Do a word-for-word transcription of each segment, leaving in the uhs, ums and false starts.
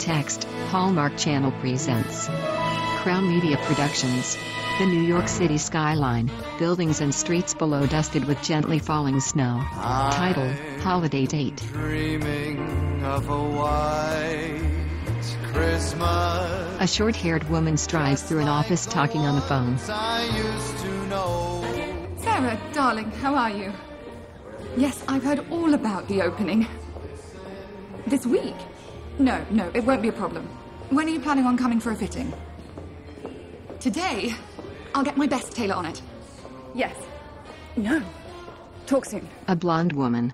Text, Hallmark Channel presents. Crown Media Productions. The New York City skyline, buildings and streets below dusted with gently falling snow. Title, Holiday Date. Dreaming of a white Christmas. A short-haired woman strides through an office talking on the phone. I used to know. Sarah, darling, how are you? Yes, I've heard all about the opening. This week? No, no, it won't be a problem. When are you planning on coming for a fitting? Today? I'll get my best tailor on it. Yes. No. Talk soon. A blonde woman.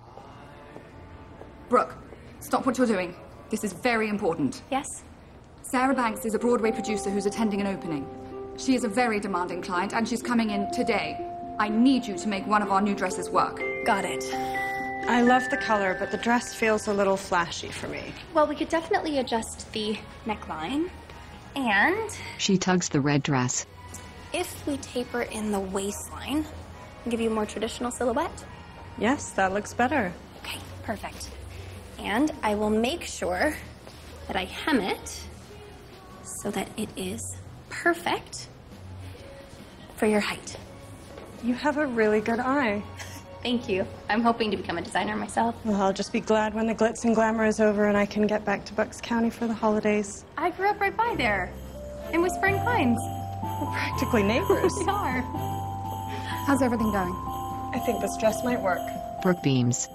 Brooke, stop what you're doing. This is very important. Yes? Sarah Banks is a Broadway producer who's attending an opening. She is a very demanding client, and she's coming in today. I need you to make one of our new dresses work. Got it. I love the color, but the dress feels a little flashy for me. Well, we could definitely adjust the neckline. And She tugs the red dress. if we taper in the waistline, give you a more traditional silhouette. Yes, that looks better. Okay, perfect. And I will make sure that I hem it so that it is perfect for your height. You have a really good eye. Thank you. I'm hoping to become a designer myself. Well, I'll just be glad when the glitz and glamour is over and I can get back to Bucks County for the holidays. I grew up right by there, in Whispering Pines. We're practically neighbors. We are. How's everything going? I think this dress might work. Brooke beams.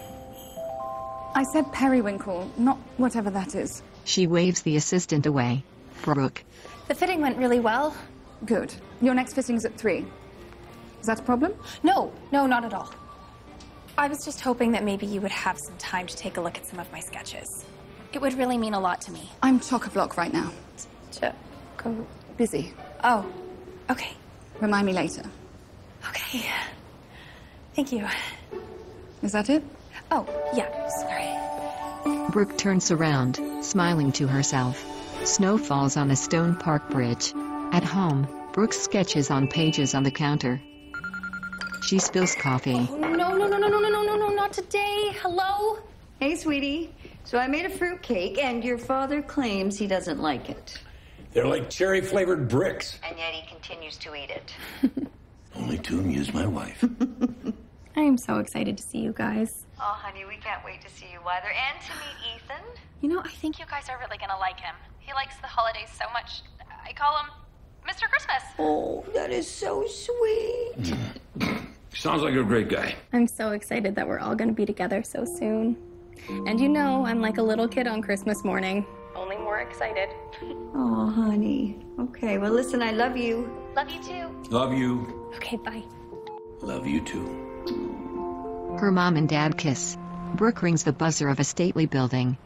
I said periwinkle, not whatever that is. She waves the assistant away. Brooke. The fitting went really well. Good. Your next fitting's at three. Is that a problem? No, no, not at all. I was just hoping that maybe you would have some time to take a look at some of my sketches. It would really mean a lot to me. I'm chock-a-block right now. To go... Busy. Oh, okay. Remind me later. Okay. Thank you. Is that it? Oh, yeah, sorry. Brooke turns around, smiling to herself. Snow falls on a stone park bridge. At home, Brooke sketches on pages on the counter. She spills coffee. Oh, no, no, no, no, no, no, no, no, no, not today. Hello? Hey, sweetie. So I made a fruit cake, and your father claims he doesn't like it. They're like cherry-flavored bricks. And yet he continues to eat it. Only to amuse my wife. I am so excited to see you guys. Oh, honey, we can't wait to see you either, and to meet Ethan. You know, I think you guys are really gonna like him. He likes the holidays so much. I call him Mister Christmas. Oh, that is so sweet. Sounds like a great guy. I'm so excited that we're all gonna be together so soon. And you know, I'm like a little kid on Christmas morning. Only more excited. Oh, honey. Okay, well, listen, I love you. Love you too. Love you. Okay, bye. Love you too. Her mom and dad kiss. Brooke rings the buzzer of a stately building.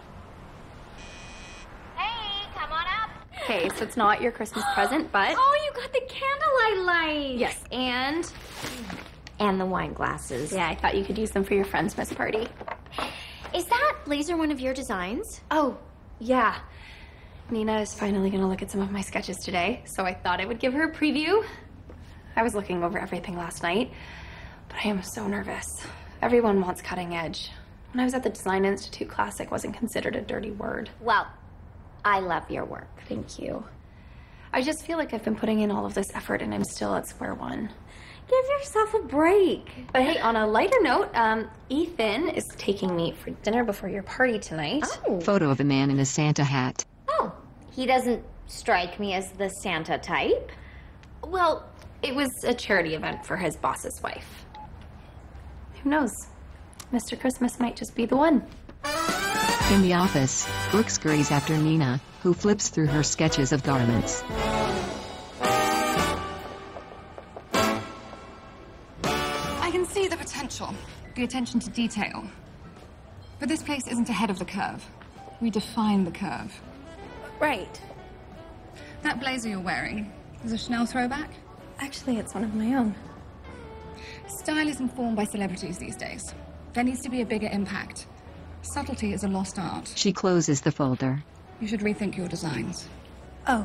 Hey, come on up. Okay, so it's not your Christmas present, but... Oh, you got the candlelight lights. Yes, and... And the wine glasses. Yeah, I thought you could use them for your friend's Christmas party. Is that blazer one of your designs? Oh, yeah. Nina is finally gonna look at some of my sketches today, so I thought I would give her a preview. I was looking over everything last night, but I am so nervous. Everyone wants cutting edge. When I was at the Design Institute, classic wasn't considered a dirty word. Well, I love your work. Thank you. I just feel like I've been putting in all of this effort and I'm still at square one. Give yourself a break. But hey, on a lighter note, um, Ethan is taking me for dinner before your party tonight. Oh. Photo of a man in a Santa hat. Oh, he doesn't strike me as the Santa type. Well, it was a charity event for his boss's wife. Who knows? Mister Christmas might just be the one. In the office, Brooke scurries after Nina, who flips through her sketches of garments. I can see the potential, the attention to detail. But this place isn't ahead of the curve. We define the curve. Right. That blazer you're wearing is a Chanel throwback. Actually, it's one of my own. Style is informed by celebrities these days. There needs to be a bigger impact. Subtlety is a lost art. She closes the folder. You should rethink your designs. Oh.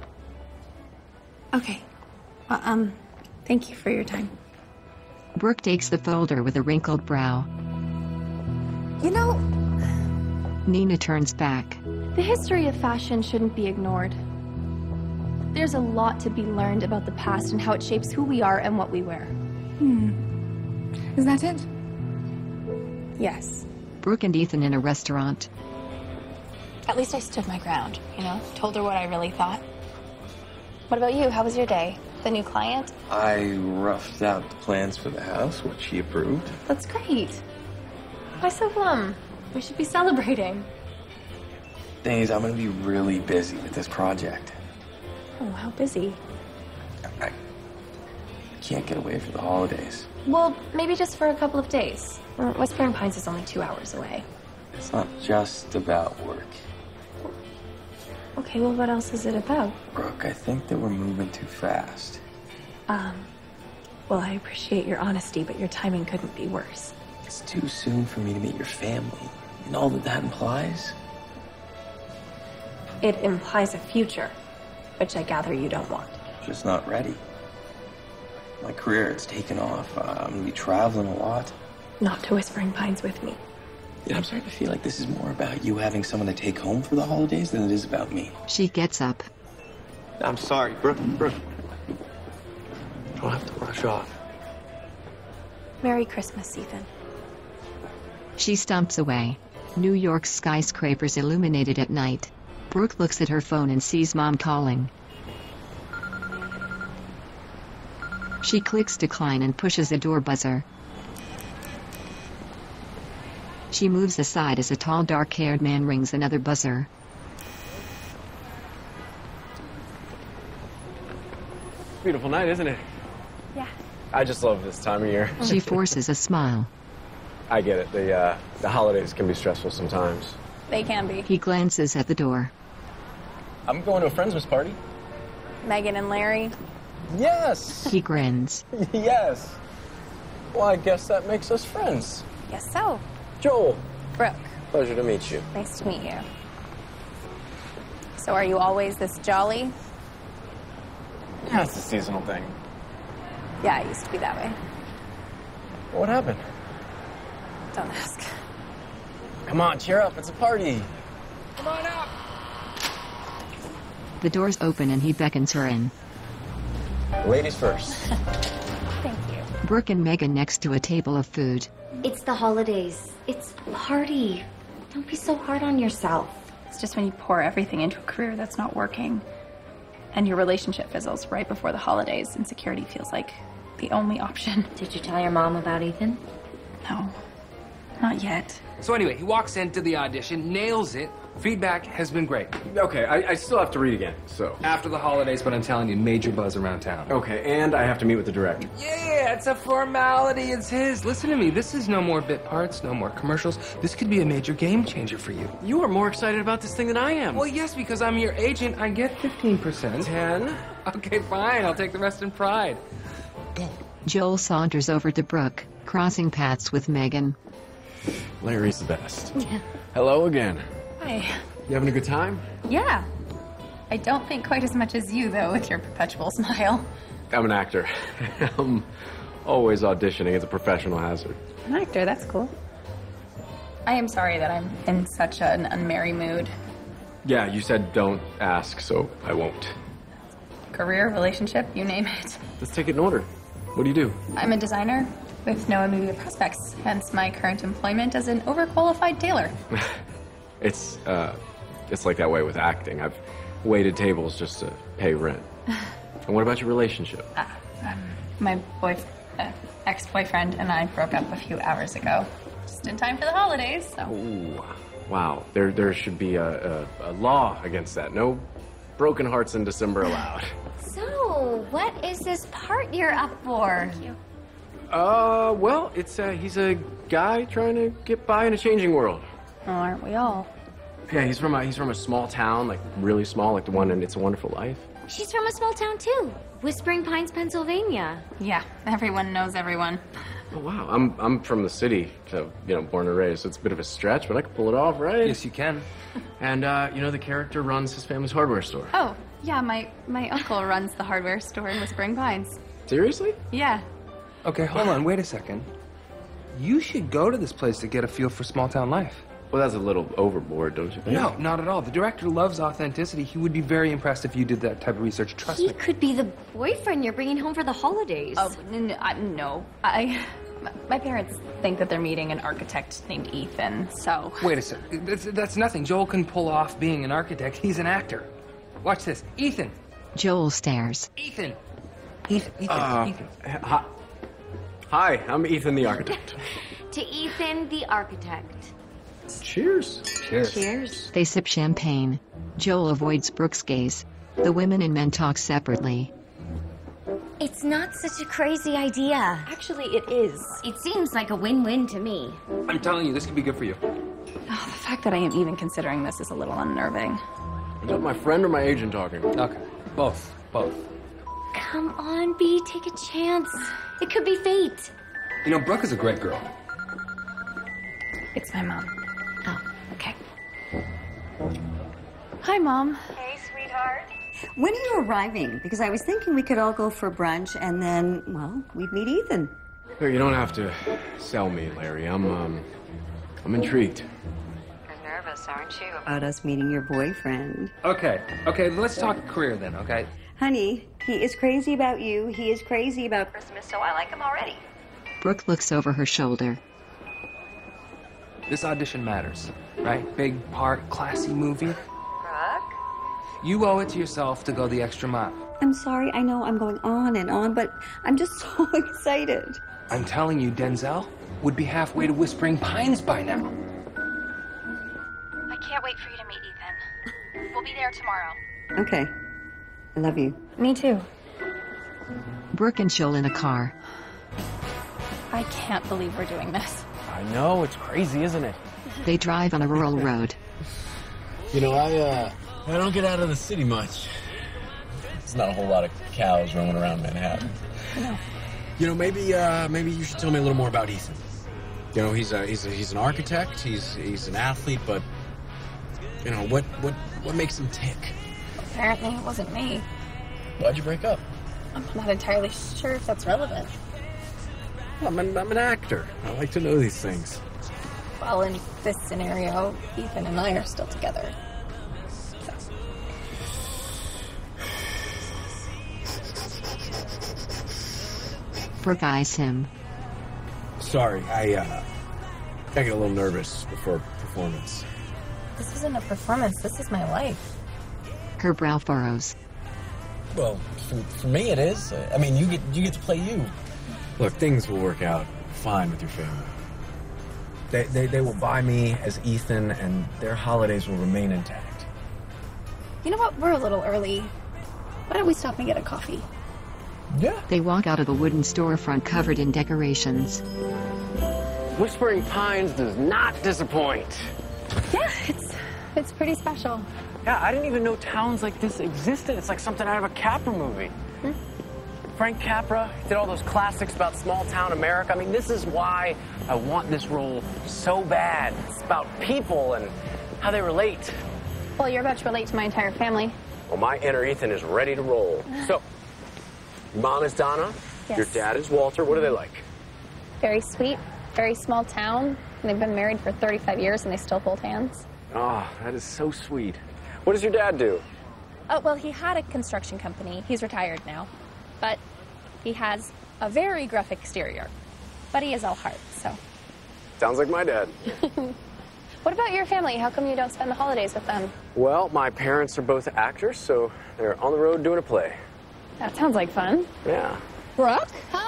Okay. Well, um, thank you for your time. Brooke takes the folder with a wrinkled brow. You know, Nina turns back. The history of fashion shouldn't be ignored. There's a lot to be learned about the past and how it shapes who we are and what we wear. Hmm. Is that it? Yes. Brooke and Ethan in a restaurant. At least I stood my ground, you know? Told her what I really thought. What about you? How was your day? The new client? I roughed out the plans for the house, which she approved. That's great. Why so glum? We should be celebrating. Thing is, I'm gonna be really busy with this project. Oh, how busy? I can't get away for the holidays. Well, maybe just for a couple of days. Whispering Pines is only two hours away. It's not just about work. Okay, well, what else is it about? Brooke, I think that we're moving too fast. Um, well, I appreciate your honesty, but your timing couldn't be worse. It's too soon for me to meet your family. And all that that implies? It implies a future, which I gather you don't want. Just not ready. My career, it's taken off. Uh, I'm gonna be traveling a lot. Not to Whispering Pines with me. Yeah, I'm starting to feel like this is more about you having someone to take home for the holidays than it is about me. She gets up. I'm sorry, Brooke. Brooke. I don't have to rush off. Merry Christmas, Ethan. She stomps away. New York's skyscrapers illuminated at night. Brooke looks at her phone and sees Mom calling. She clicks decline and pushes a door buzzer. She moves aside as a tall, dark-haired man rings another buzzer. Beautiful night, isn't it? Yeah. I just love this time of year. She forces a smile. I get it. The, uh, the holidays can be stressful sometimes. They can be. He glances at the door. I'm going to a Friendsmas party. Megan and Larry. Yes! He grins. Yes! Well, I guess that makes us friends. Guess so. Joel. Brooke. Pleasure to meet you. Nice to meet you. So are you always this jolly? Yeah, it's a seasonal thing. Yeah, I used to be that way. What happened? Don't ask. Come on, cheer up. It's a party. Come on up! The doors open and he beckons her in. Ladies first. Thank you. Brooke and Megan next to a table of food. It's the holidays. It's a party. Don't be so hard on yourself. It's just when you pour everything into a career that's not working and your relationship fizzles right before the holidays, insecurity feels like the only option. Did you tell your mom about Ethan? No, not yet. So anyway, he walks into the audition, nails it. Feedback has been great. Okay, I, I still have to read again, so. After the holidays, but I'm telling you, major buzz around town. Okay, and I have to meet with the director. Yeah, it's a formality. It's his. Listen to me. This is no more bit parts, no more commercials. This could be a major game changer for you. You are more excited about this thing than I am. Well, yes, because I'm your agent. I get fifteen percent. ten? Okay, fine. I'll take the rest in pride. Joel saunters over to Brooke, crossing paths with Megan. Larry's the best. Yeah. Hello again. Hi. You having a good time? Yeah. I don't think quite as much as you, though, with your perpetual smile. I'm an actor. I'm always auditioning. It's a professional hazard. An actor, that's cool. I am sorry that I'm in such an unmerry mood. Yeah, you said don't ask, so I won't. Career, relationship, you name it. Let's take it in order. What do you do? I'm a designer with no immediate prospects, hence my current employment as an overqualified tailor. It's, uh, it's like that way with acting. I've waited tables just to pay rent. And what about your relationship? Uh, um, my boy, uh, ex-boyfriend and I broke up a few hours ago. Just in time for the holidays, so. Ooh, wow. There, there should be a, a, a law against that. No broken hearts in December allowed. So, what is this part you're up for? Thank you. Uh, well, it's, uh, he's a guy trying to get by in a changing world. Well, aren't we all? Yeah, he's from a, he's from a small town, like really small, like the one in It's a Wonderful Life. She's from a small town, too. Whispering Pines, Pennsylvania. Yeah, everyone knows everyone. Oh, wow. I'm, I'm from the city, so, you know, born and raised, so it's a bit of a stretch, but I can pull it off, right? Yes, you can. And, uh, you know, the character runs his family's hardware store. Oh, yeah, my, my uncle runs the hardware store in Whispering Pines. Seriously? Yeah. Okay, hold on. Wait a second. You should go to this place to get a feel for small town life. Well, that's a little overboard, don't you think? No, not at all. The director loves authenticity. He would be very impressed if you did that type of research. Trust He me. could be the boyfriend you're bringing home for the holidays. Oh, n- I- no. I, my parents think that they're meeting an architect named Ethan, so... Wait a sec. That's, that's nothing. Joel can pull off being an architect. He's an actor. Watch this. Ethan. Joel stares. Ethan. Ethan. Ethan. Uh, Ethan. Hi. Hi, I'm Ethan the architect. To Ethan, the architect. Cheers. Cheers. Cheers. They sip champagne. Joel avoids Brooke's gaze. The women and men talk separately. It's not such a crazy idea. Actually, it is. It seems like a win-win to me. I'm telling you, this could be good for you. Oh, the fact that I am even considering this is a little unnerving. Is that my friend or my agent talking? Okay. Both. Both. Come on, B, take a chance. It could be fate. You know, Brooke is a great girl. It's my mom. Oh, okay. Hi, Mom. Hey, sweetheart. When are you arriving? Because I was thinking we could all go for brunch and then, well, we'd meet Ethan. Look, you don't have to sell me, Larry. I'm, um, I'm intrigued. You're nervous, aren't you? About us meeting your boyfriend. Okay. Okay, let's talk career then, okay? Honey, he is crazy about you. He is crazy about Christmas, so I like him already. Brooke looks over her shoulder. This audition matters, right? Big part, classy movie. Brooke? You owe it to yourself to go the extra mile. I'm sorry, I know I'm going on and on, but I'm just so excited. I'm telling you, Denzel would be halfway to Whispering Pines by now. I can't wait for you to meet Ethan. We'll be there tomorrow. Okay. I love you. Me too. Brooke and Joel in a car. I can't believe we're doing this. I know, it's crazy, isn't it? They drive on a rural road. You know, I, uh, I don't get out of the city much. There's not a whole lot of cows roaming around Manhattan. No. You know, maybe, uh, maybe you should tell me a little more about Ethan. You know, he's a, he's a, he's an architect, he's, he's an athlete, but, you know, what, what, what makes him tick? Apparently it wasn't me. Why'd you break up? I'm not entirely sure if that's relevant. I'm an, I'm an actor. I like to know these things. Well, in this scenario, Ethan and I are still together. So. Brooke eyes him. Sorry, I, uh, I get a little nervous before performance. This isn't a performance, this is my life. Her brow furrows. Well, for, for me it is. I mean, you get, you get to play you. Look, things will work out fine with your family. They, they, they will buy me as Ethan, and their holidays will remain intact. You know what? We're a little early. Why don't we stop and get a coffee? Yeah. They walk out of a wooden storefront covered in decorations. Whispering Pines does not disappoint. Yeah, it's it's pretty special. Yeah, I didn't even know towns like this existed. It's like something out of a Capra movie. Hmm? Frank Capra did all those classics about small town America. I mean, this is why I want this role so bad. It's about people and how they relate. Well, you're about to relate to my entire family. Well, my inner Ethan is ready to roll. So, your mom is Donna. Yes. Your dad is Walter. What are they like? Very sweet, very small town. And they've been married for thirty-five years and they still hold hands. Oh, that is so sweet. What does your dad do? Oh, well, he had a construction company. He's retired now. But he has a very gruff exterior. But he is all heart, so. Sounds like my dad. What about your family? How come you don't spend the holidays with them? Well, my parents are both actors, so they're on the road doing a play. That sounds like fun. Yeah. Brooke?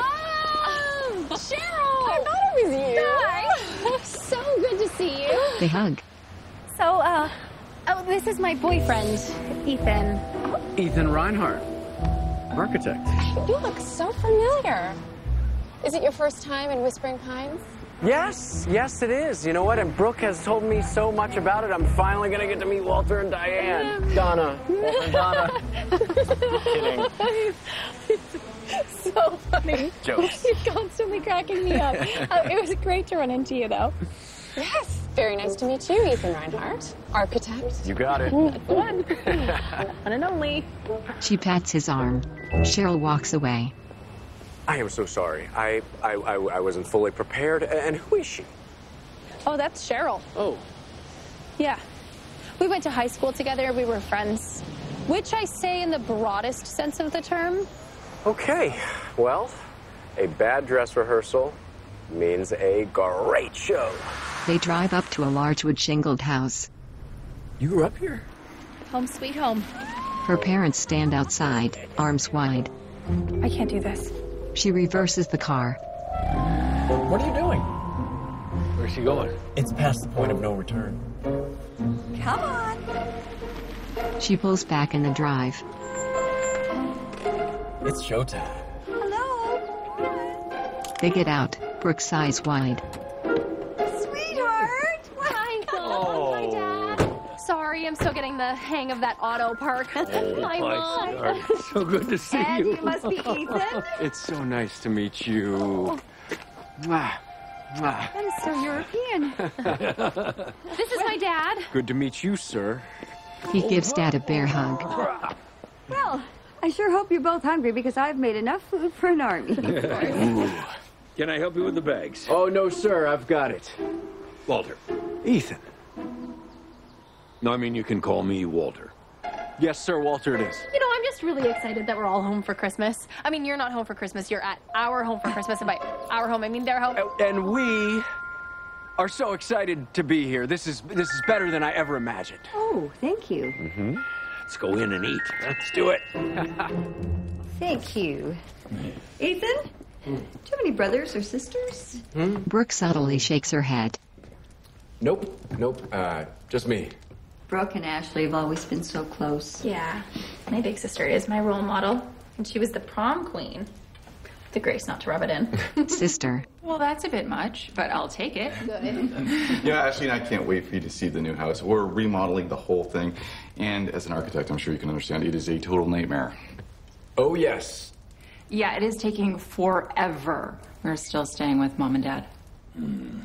Oh, Cheryl! I thought it was you. Hi. So good to see you. They hug. So, uh, oh, this is my boyfriend, Ethan. Ethan Reinhardt, architect. You look so familiar. Is it your first time in Whispering Pines? Yes, yes it is. You know what? And Brooke has told me so much about it. I'm finally going to get to meet Walter and Diane. Yeah. Donna. Walter and Donna. Kidding. So funny. Jokes. You're constantly cracking me up. Uh, it was great to run into you, though. Yes. Very nice to meet you, Ethan Reinhardt, architect. You got it. That's the one. One and only. She pats his arm. Cheryl walks away. I am so sorry. I, I, I, I wasn't fully prepared. And who is she? Oh, that's Cheryl. Oh. Yeah. We went to high school together. We were friends. Which I say in the broadest sense of the term. Okay, well, a bad dress rehearsal means a great show. They drive up to a large wood-shingled house. You grew up here? Home sweet home. Her parents stand outside, arms wide. I can't do this. She reverses the car. What are you doing? Where's she going? It's past the point of no return. Come on. She pulls back in the drive. It's showtime. Hello. They get out, Brooke's eyes wide. Sweetheart. Hi, oh. Hi, Dad. Sorry, I'm still getting the hang of that auto park. Oh, Hi, Mom. sweetheart. So good to see And you. you must be Ethan. It's so nice to meet you. Mwah. Mwah. That is so European. This is my dad. Good to meet you, sir. He gives Dad a bear hug. Well, I sure hope you're both hungry because I've made enough food for an army. Ooh. Can I help you with the bags? Oh, no, sir, I've got it. Walter. Ethan. No, I mean, you can call me Walter. Yes, sir, Walter it is. You know, I'm just really excited that we're all home for Christmas. I mean, you're not home for Christmas. You're at our home for Christmas. And by our home, I mean their home. And we are so excited to be here. This is this is better than I ever imagined. Oh, thank you. Mm-hmm. Let's go in and eat. Let's do it. Thank you. Ethan, do you have any brothers or sisters? Hmm? Brooke subtly shakes her head. Nope, nope, uh, just me. Brooke and Ashley have always been so close. Yeah, my big sister is my role model, and she was the prom queen. The grace not to rub it in. Sister. Well, that's a bit much, but I'll take it. Good. Yeah, Ashley and I can't wait for you to see the new house. We're remodeling the whole thing. And as an architect, I'm sure you can understand, it is a total nightmare. Oh, yes. Yeah, it is taking forever. We're still staying with Mom and Dad. Hmm.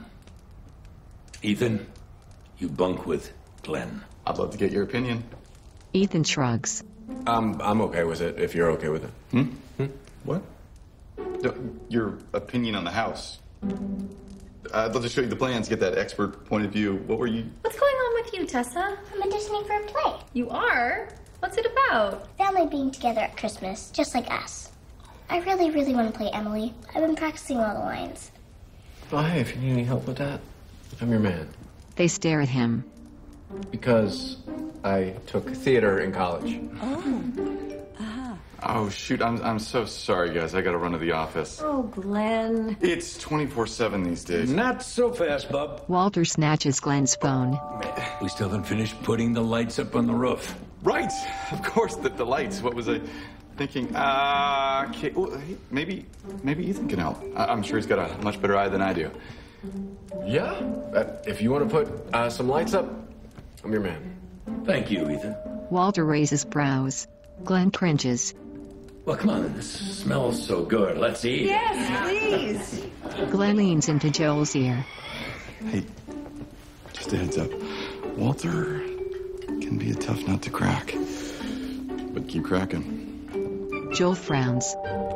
Ethan, you bunk with Glenn. I'd love to get your opinion. Ethan shrugs. Um, I'm okay with it, if you're okay with it. Hmm? hmm? What? No, your opinion on the house. I'd love to show you the plans, get that expert point of view. What were you... What's going on with you, Tessa? I'm auditioning for a play. You are? What's it about? Family being together at Christmas, just like us. I really, really want to play Emily. I've been practicing all the lines. Oh, hey, if you need any help with that, I'm your man. They stare at him. Because I took theater in college. Oh. Uh-huh. Oh, shoot, I'm, I'm so sorry, guys. I gotta run to the office. Oh, Glenn. It's twenty-four seven these days. Not so fast, bub. Walter snatches Glenn's phone. We still haven't finished putting the lights up on the roof. Right, of course, the, the lights. What was I thinking? Uh, okay, well, hey, maybe, maybe Ethan can help. I, I'm sure he's got a much better eye than I do. Yeah, uh, if you want to put uh, some lights up, I'm your man. Thank you, Ethan. Walter raises brows. Glenn cringes. Well, come on, this smells so good. Let's eat. Yes, please. Glenn leans into Joel's ear. Hey, just a heads up. Walter can be a tough nut to crack. But keep cracking. Joel frowns.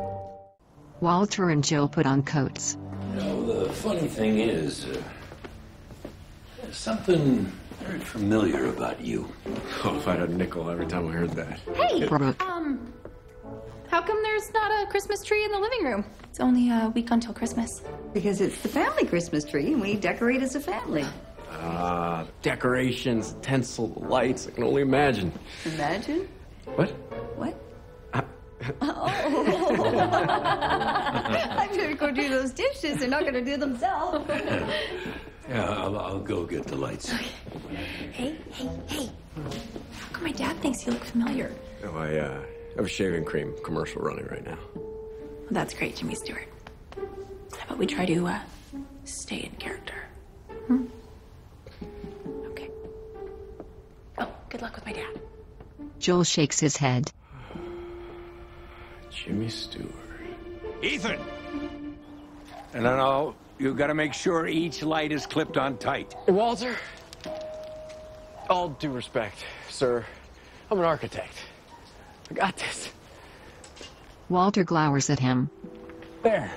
Walter and Joe put on coats. You know, the funny thing is, uh, there's something very familiar about you. Oh, if I had a nickel every time I heard that. Hey, Brooke. um, how come there's not a Christmas tree in the living room? It's only a week until Christmas. Because it's the family Christmas tree, and we decorate as a family. Ah, uh, decorations, tinsel, lights, I can only imagine. Imagine? What? What? Uh, oh. I'm gonna go do those dishes. They're not gonna do themselves. Yeah, I'll, I'll go get the lights. Okay. Hey, hey, hey. How come my dad thinks you look familiar? Oh, I, uh, have a shaving cream commercial running right now. Well, that's great, Jimmy Stewart. How about we try to, uh, stay in character? Hmm? Okay. Oh, good luck with my dad. Joel shakes his head. Jimmy Stewart. Ethan! And I know you gotta make sure each light is clipped on tight. Walter, all due respect, sir, I'm an architect. I got this. Walter glowers at him. There.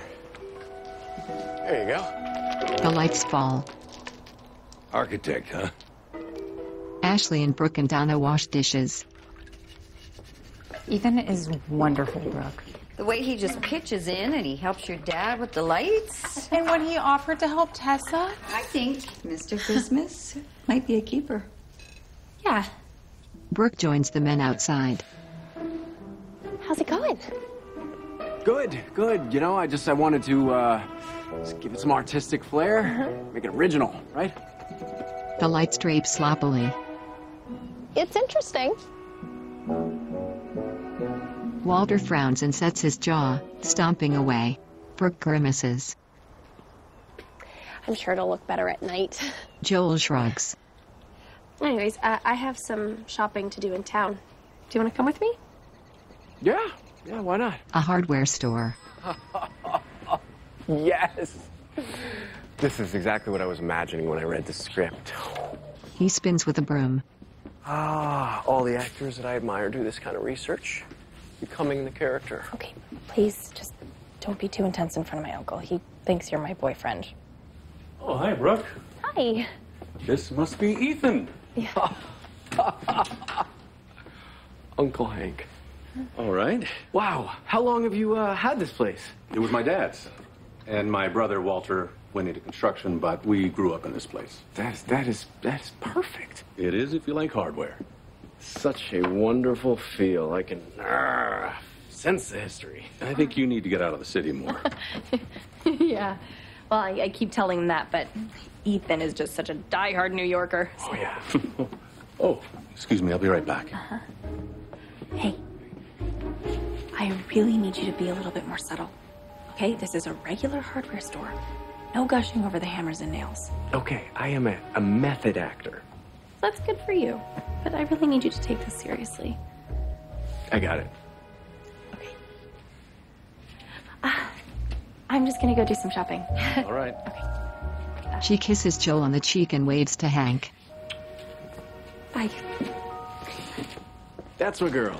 There you go. The lights fall. Architect, huh? Ashley and Brooke and Donna wash dishes. Ethan is wonderful, Brooke. The way he just pitches in and he helps your dad with the lights. And when he offered to help Tessa? I think Mister Christmas might be a keeper. Yeah. Brooke joins the men outside. How's it going? Good, good. You know, I just, I wanted to, uh, just give it some artistic flair. Make it original, right? The lights drape sloppily. It's interesting. Walter frowns and sets his jaw, stomping away. Brooke grimaces. I'm sure it'll look better at night. Joel shrugs. Anyways, uh, I have some shopping to do in town. Do you want to come with me? Yeah, yeah, why not? A hardware store. Yes! This is exactly what I was imagining when I read the script. He spins with a broom. Ah, all the actors that I admire do this kind of research. Becoming the character. Okay, please just don't be too intense in front of my uncle. He thinks you're my boyfriend. Oh, hi, Brooke. Hi. This must be Ethan. Yeah. Uncle Hank. All right. Wow, how long have you uh, had this place? It was my dad's. And my brother, Walter, went into construction, but we grew up in this place. That, that is, that is perfect. It is if you like hardware. Such a wonderful feel. I can uh, sense the history. I think you need to get out of the city more. Yeah. Well, I, I keep telling him that, but Ethan is just such a diehard New Yorker. Oh, yeah. Oh, excuse me. I'll be right back. Uh-huh. Hey, I really need you to be a little bit more subtle. Okay? This is a regular hardware store. No gushing over the hammers and nails. Okay, I am a, a method actor. That's good for you, but I really need you to take this seriously. I got it. Uh, I'm just gonna go do some shopping. All right. She kisses Joel on the cheek and waves to Hank. Bye. That's my girl.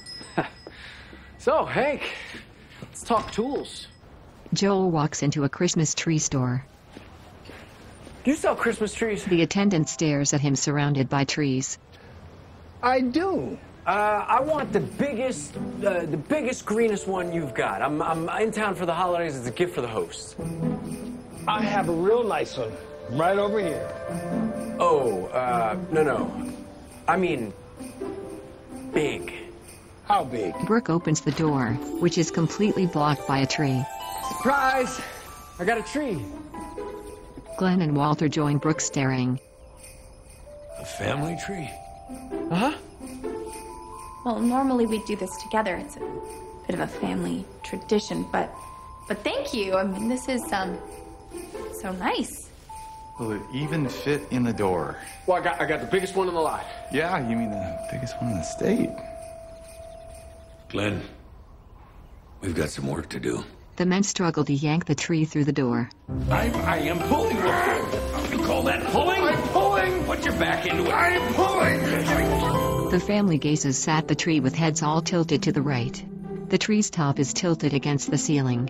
So, Hank, let's talk tools. Joel walks into a Christmas tree store. Do you sell Christmas trees? The attendant stares at him surrounded by trees. I do. Uh, I want the biggest, uh, the biggest, greenest one you've got. I'm, I'm in town for the holidays. It's a gift for the host. I have a real nice one right over here. Oh, uh, no, no. I mean, big. How big? Brooke opens the door, which is completely blocked by a tree. Surprise! I got a tree. Glenn and Walter join Brooke staring. A family tree? Uh-huh. Well, normally we do this together. It's a bit of a family tradition, but but thank you. I mean, this is um so nice. Will it even fit in the door? Well, I got I got the biggest one in the lot. Yeah, you mean the biggest one in the state. Glenn, we've got some work to do. The men struggle to yank the tree through the door. I, I am pulling. You call that pulling? I'm pulling! Put your back into it. I'm pulling! The family gazes at the tree with heads all tilted to the right. The tree's top is tilted against the ceiling.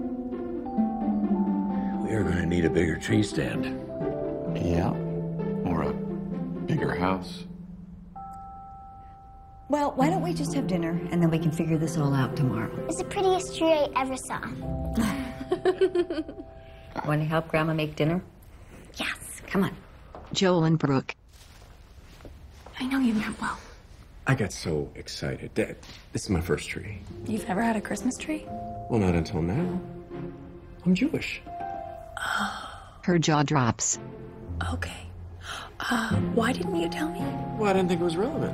We are going to need a bigger tree stand. Yeah. Or a bigger house. Well, why don't we just have dinner and then we can figure this all out tomorrow? It's the prettiest tree I ever saw. Want to help Grandma make dinner? Yes, come on. Joel and Brooke. I know you meant well. I got so excited. Dad, this is my first tree. You've never had a Christmas tree? Well, not until now. I'm Jewish. Her jaw drops. Okay. Uh, why didn't you tell me? Well, I didn't think it was relevant.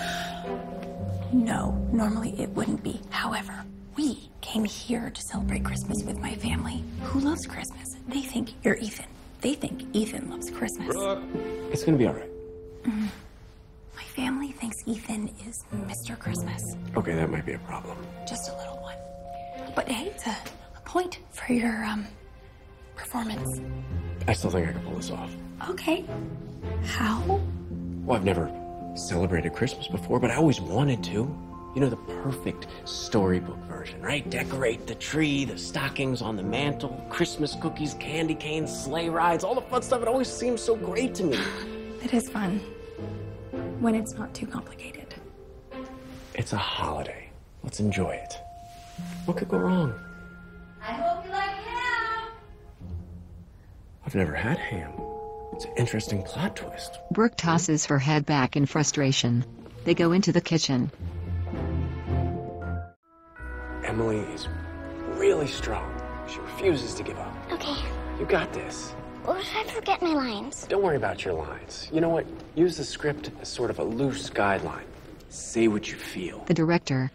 No, normally it wouldn't be. However, we came here to celebrate Christmas with my family, who loves Christmas. They think you're Ethan. They think Ethan loves Christmas. Brooke. It's gonna be all right. Mm. My family thinks Ethan is Mister Christmas. Okay, that might be a problem. Just a little one. But hey, it's a, a point for your, um, performance. I still think I can pull this off. Okay. How? Well, I've never celebrated Christmas before, but I always wanted to. You know, the perfect storybook version, right? Decorate the tree, the stockings on the mantle, Christmas cookies, candy canes, sleigh rides, all the fun stuff. It always seems so great to me. It is fun. when it's not too complicated. It's a holiday. Let's enjoy it. What could go wrong? I hope you like ham. I've never had ham. It's an interesting plot twist. Brooke tosses her head back in frustration. They go into the kitchen. Emily is really strong. She refuses to give up. Okay. You got this. What if I forget my lines? Don't worry about your lines. You know what? Use the script as sort of a loose guideline. Say what you feel. The director.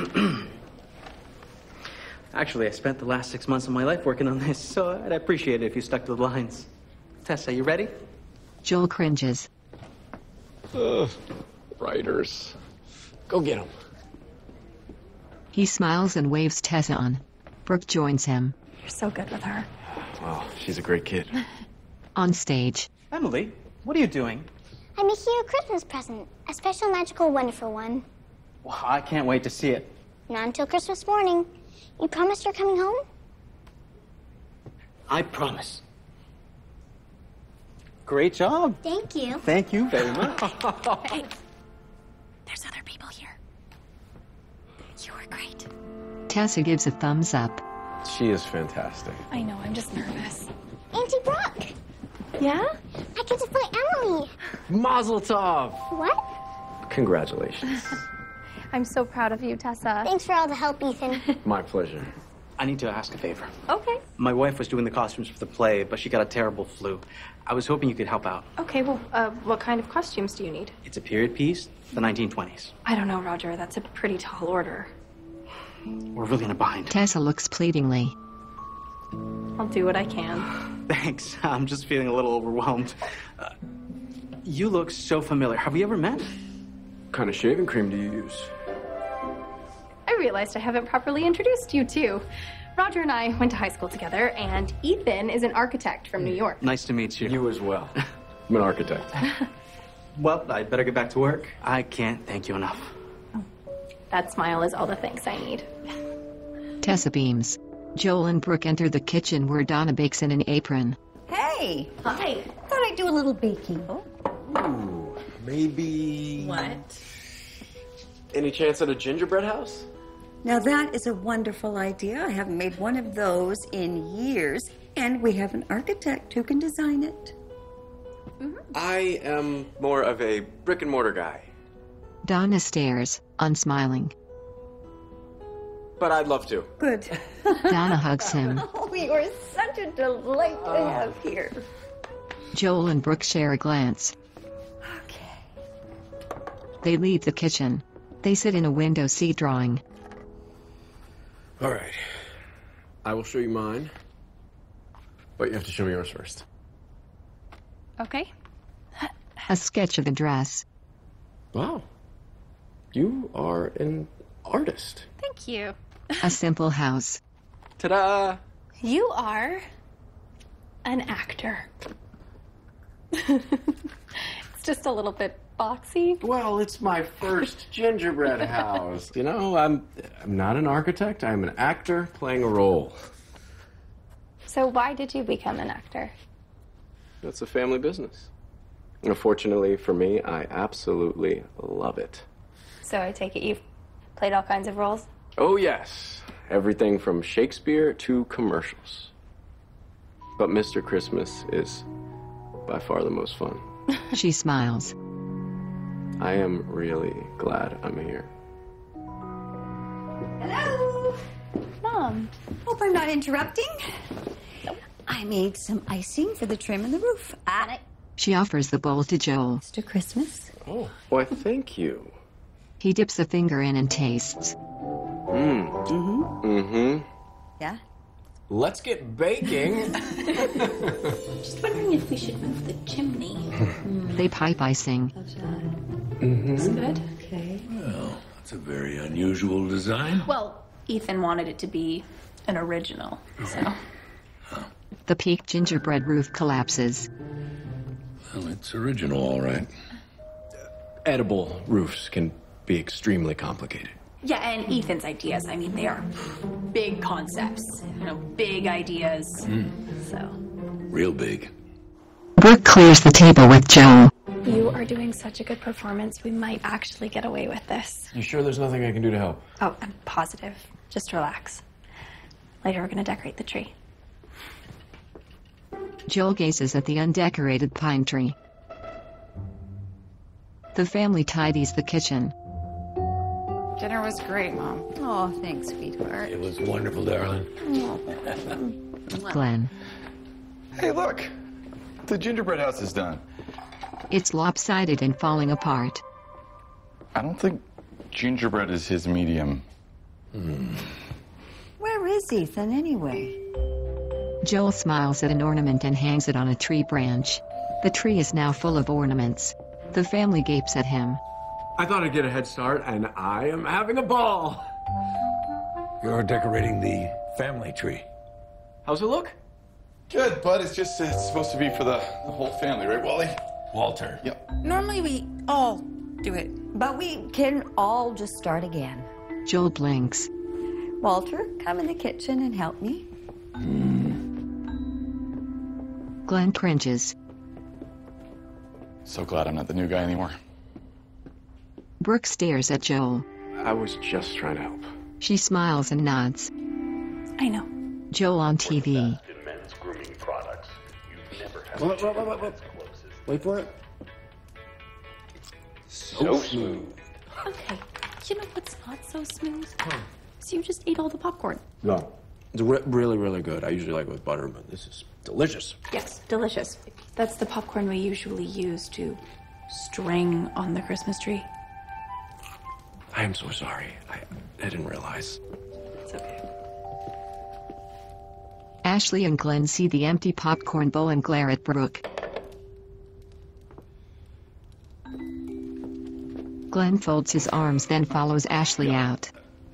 Actually, I spent the last six months of my life working on this, so I'd appreciate it if you stuck to the lines. Tessa, you ready? Joel cringes. Ugh, writers. Go get them. He smiles and waves Tessa on. Brooke joins him. You're so good with her. Wow, she's a great kid. On stage. Emily, what are you doing? I'm making you a Christmas present. A special, magical, wonderful one. Well, I can't wait to see it. Not until Christmas morning. You promised you're coming home? I promise. Great job. Thank you. Thank you very much. Hey, there's other people here. You were great. Tessa gives a thumbs up. She is fantastic. I know, I'm just nervous. Auntie Brooke. Yeah? I get to play Emily. Mazel tov! What? Congratulations. I'm so proud of you, Tessa. Thanks for all the help, Ethan. My pleasure. I need to ask a favor. Okay. My wife was doing the costumes for the play, but she got a terrible flu. I was hoping you could help out. Okay, well, uh, what kind of costumes do you need? It's a period piece, the nineteen twenties. I don't know, Roger. That's a pretty tall order. We're really in a bind. Tessa looks pleadingly. I'll do what I can. Thanks. I'm just feeling a little overwhelmed. Uh, you look so familiar. Have we ever met? What kind of shaving cream do you use? I realized I haven't properly introduced you, too. Roger and I went to high school together, and Ethan is an architect from New York. Nice to meet you. You as well. I'm an architect. Well, I'd better get back to work. I can't thank you enough. That smile is all the thanks I need. Tessa beams. Joel and Brooke enter the kitchen where Donna bakes in an apron. Hey! Hi. Thought I'd do a little baking. Ooh, maybe... What? Any chance at a gingerbread house? Now that is a wonderful idea. I haven't made one of those in years. And we have an architect who can design it. Mm-hmm. I am more of a brick and mortar guy. Donna stares, unsmiling. But I'd love to. Good. Donna hugs him. Oh, you are such a delight to Oh. have here. Joel and Brooke share a glance. Okay. They leave the kitchen. They sit in a window seat drawing. All right. I will show you mine. But you have to show me yours first. Okay. A sketch of the dress. Wow. You are an artist. Thank you. A simple house. Ta-da! You are an actor. It's just a little bit boxy. Well, it's my first gingerbread house. You know, I'm I'm not an architect. I'm an actor playing a role. So why did you become an actor? It's a family business. Unfortunately for me, I absolutely love it. So I take it you've played all kinds of roles? Oh, yes. Everything from Shakespeare to commercials. But Mister Christmas is by far the most fun. She smiles. I am really glad I'm here. Hello. Mom. Hope I'm not interrupting. I made some icing for the trim and the roof. Ah, She offers the bowl to Joel. Mister Christmas. Oh, why, thank you. He dips a finger in and tastes. Mmm. Mm-hmm. Mm-hmm. Yeah. Let's get baking. Just wondering if we should move the chimney. They pipe icing. Mm-hmm. Looks good. Okay. Well, that's a very unusual design. Well, Ethan wanted it to be an original, so. The peaked gingerbread roof collapses. Well, it's original, all right. Edible roofs can be extremely complicated. Yeah, and Ethan's ideas, I mean, they are big concepts, you know, big ideas. Mm. So. Real big. Brooke clears the table with Joel. You are doing such a good performance, we might actually get away with this. You sure there's nothing I can do to help? Oh, I'm positive. Just relax. Later, we're gonna decorate the tree. Joel gazes at the undecorated pine tree. The family tidies the kitchen. Dinner was great, Mom. Oh, thanks, sweetheart. It was wonderful, darling. Glenn. Hey, look. The gingerbread house is done. It's lopsided and falling apart. I don't think gingerbread is his medium. Hmm. Where is Ethan, anyway? Joel smiles at an ornament and hangs it on a tree branch. The tree is now full of ornaments. The family gapes at him. I thought I'd get a head start, and I am having a ball. You're decorating the family tree. How's it look? Good, bud. It's just uh, it's supposed to be for the, the whole family, right, Wally? Walter. Yep. Normally we all do it, but we can all just start again. Joel blinks. Walter, come in the kitchen and help me. Glenn cringes. So glad I'm not the new guy anymore. Brooke stares at Joel. I was just trying to help. She smiles and nods. I know. Joel on T V. Wait, wait, wait, wait. Wait for it. So smooth. Okay, you know what's not so smooth? So you just ate all the popcorn. No. It's re really, really good. I usually like it with butter, but this is delicious. Yes, delicious. That's the popcorn we usually use to string on the Christmas tree. I am so sorry. I, I didn't realize. It's okay. Ashley and Glenn see the empty popcorn bowl and glare at Brooke. Glenn folds his arms, then follows Ashley out.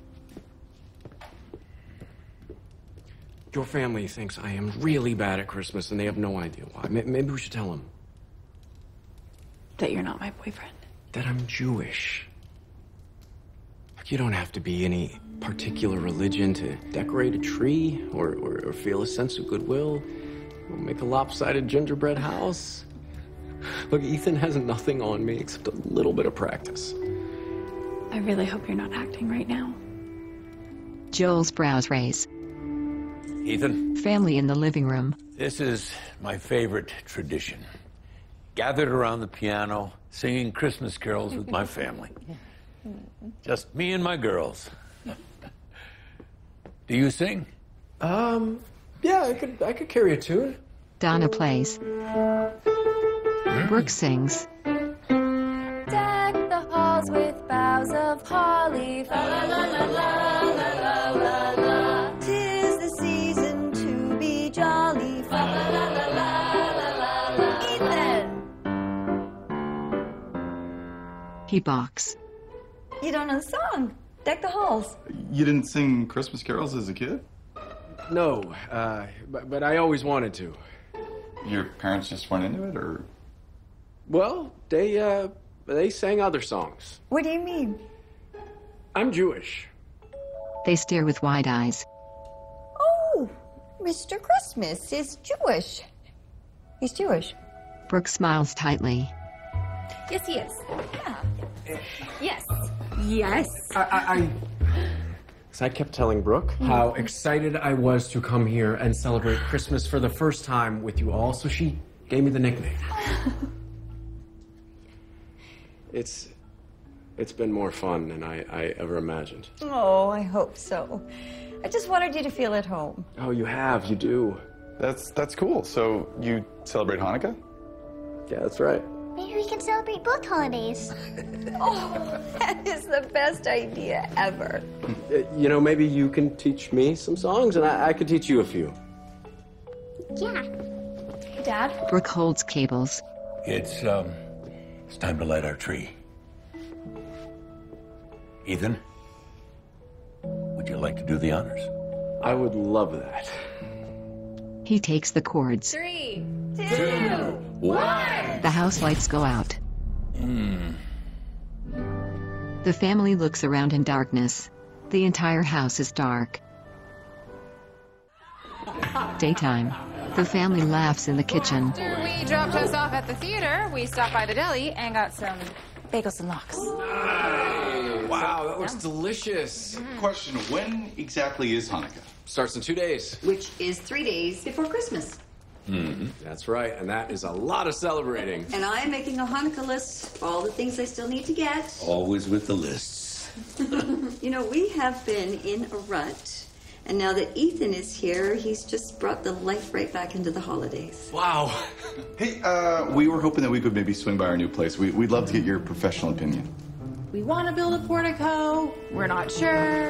Your family thinks I am really bad at Christmas, and they have no idea why. Maybe we should tell them. That you're not my boyfriend. That I'm Jewish. You don't have to be any particular religion to decorate a tree or, or, or feel a sense of goodwill or make a lopsided gingerbread house. Look, Ethan has nothing on me except a little bit of practice. I really hope you're not acting right now. Joel's brows raise. Ethan? Family in the living room. This is my favorite tradition. Gathered around the piano, singing Christmas carols with my family. Just me and my girls. Do you sing? Um, yeah, I could, I could carry a tune. Donna plays. Brooke sings. Deck the halls with boughs of holly. Fa la la la la la la la. 'Tis the season to be jolly. Fa la la la la la la. Ethan! He balks. You don't know the song. Deck the halls. You didn't sing Christmas carols as a kid? No, uh, but, but I always wanted to. Your parents just went into it, or? Well, they, uh, they sang other songs. What do you mean? I'm Jewish. They stare with wide eyes. Oh, Mister Christmas is Jewish. He's Jewish. Brooke smiles tightly. Yes, he is. Yeah. Yes. Yes. I, I, I... So I kept telling Brooke how excited I was to come here and celebrate Christmas for the first time with you all, so she gave me the nickname. It's, it's been more fun than I, I ever imagined. Oh, I hope so. I just wanted you to feel at home. Oh, you have, you do. That's, that's cool. So you celebrate Hanukkah? Yeah, that's right. Maybe we can celebrate both holidays. Oh, that is the best idea ever. Uh, you know, maybe you can teach me some songs, and I, I could teach you a few. Yeah. Hey, Dad? Brooke holds cables. It's, um, it's time to light our tree. Ethan, would you like to do the honors? I would love that. He takes the cords. Three, two, one. The house lights go out. Mm. The family looks around in darkness. The entire house is dark. Daytime. The family laughs in the kitchen. Do we dropped us off at the theater, we stopped by the deli and got some bagels and lox. Wow, that looks delicious. Question, when exactly is Hanukkah? Starts in two days. Which is three days before Christmas. Mm-hmm. That's right, and that is a lot of celebrating. And I am making a Hanukkah list of all the things I still need to get. Always with the lists. You know, we have been in a rut, and now that Ethan is here, he's just brought the life right back into the holidays. Wow. Hey, uh, we were hoping that we could maybe swing by our new place. We, we'd love to get your professional opinion. We want to build a portico. We're not sure.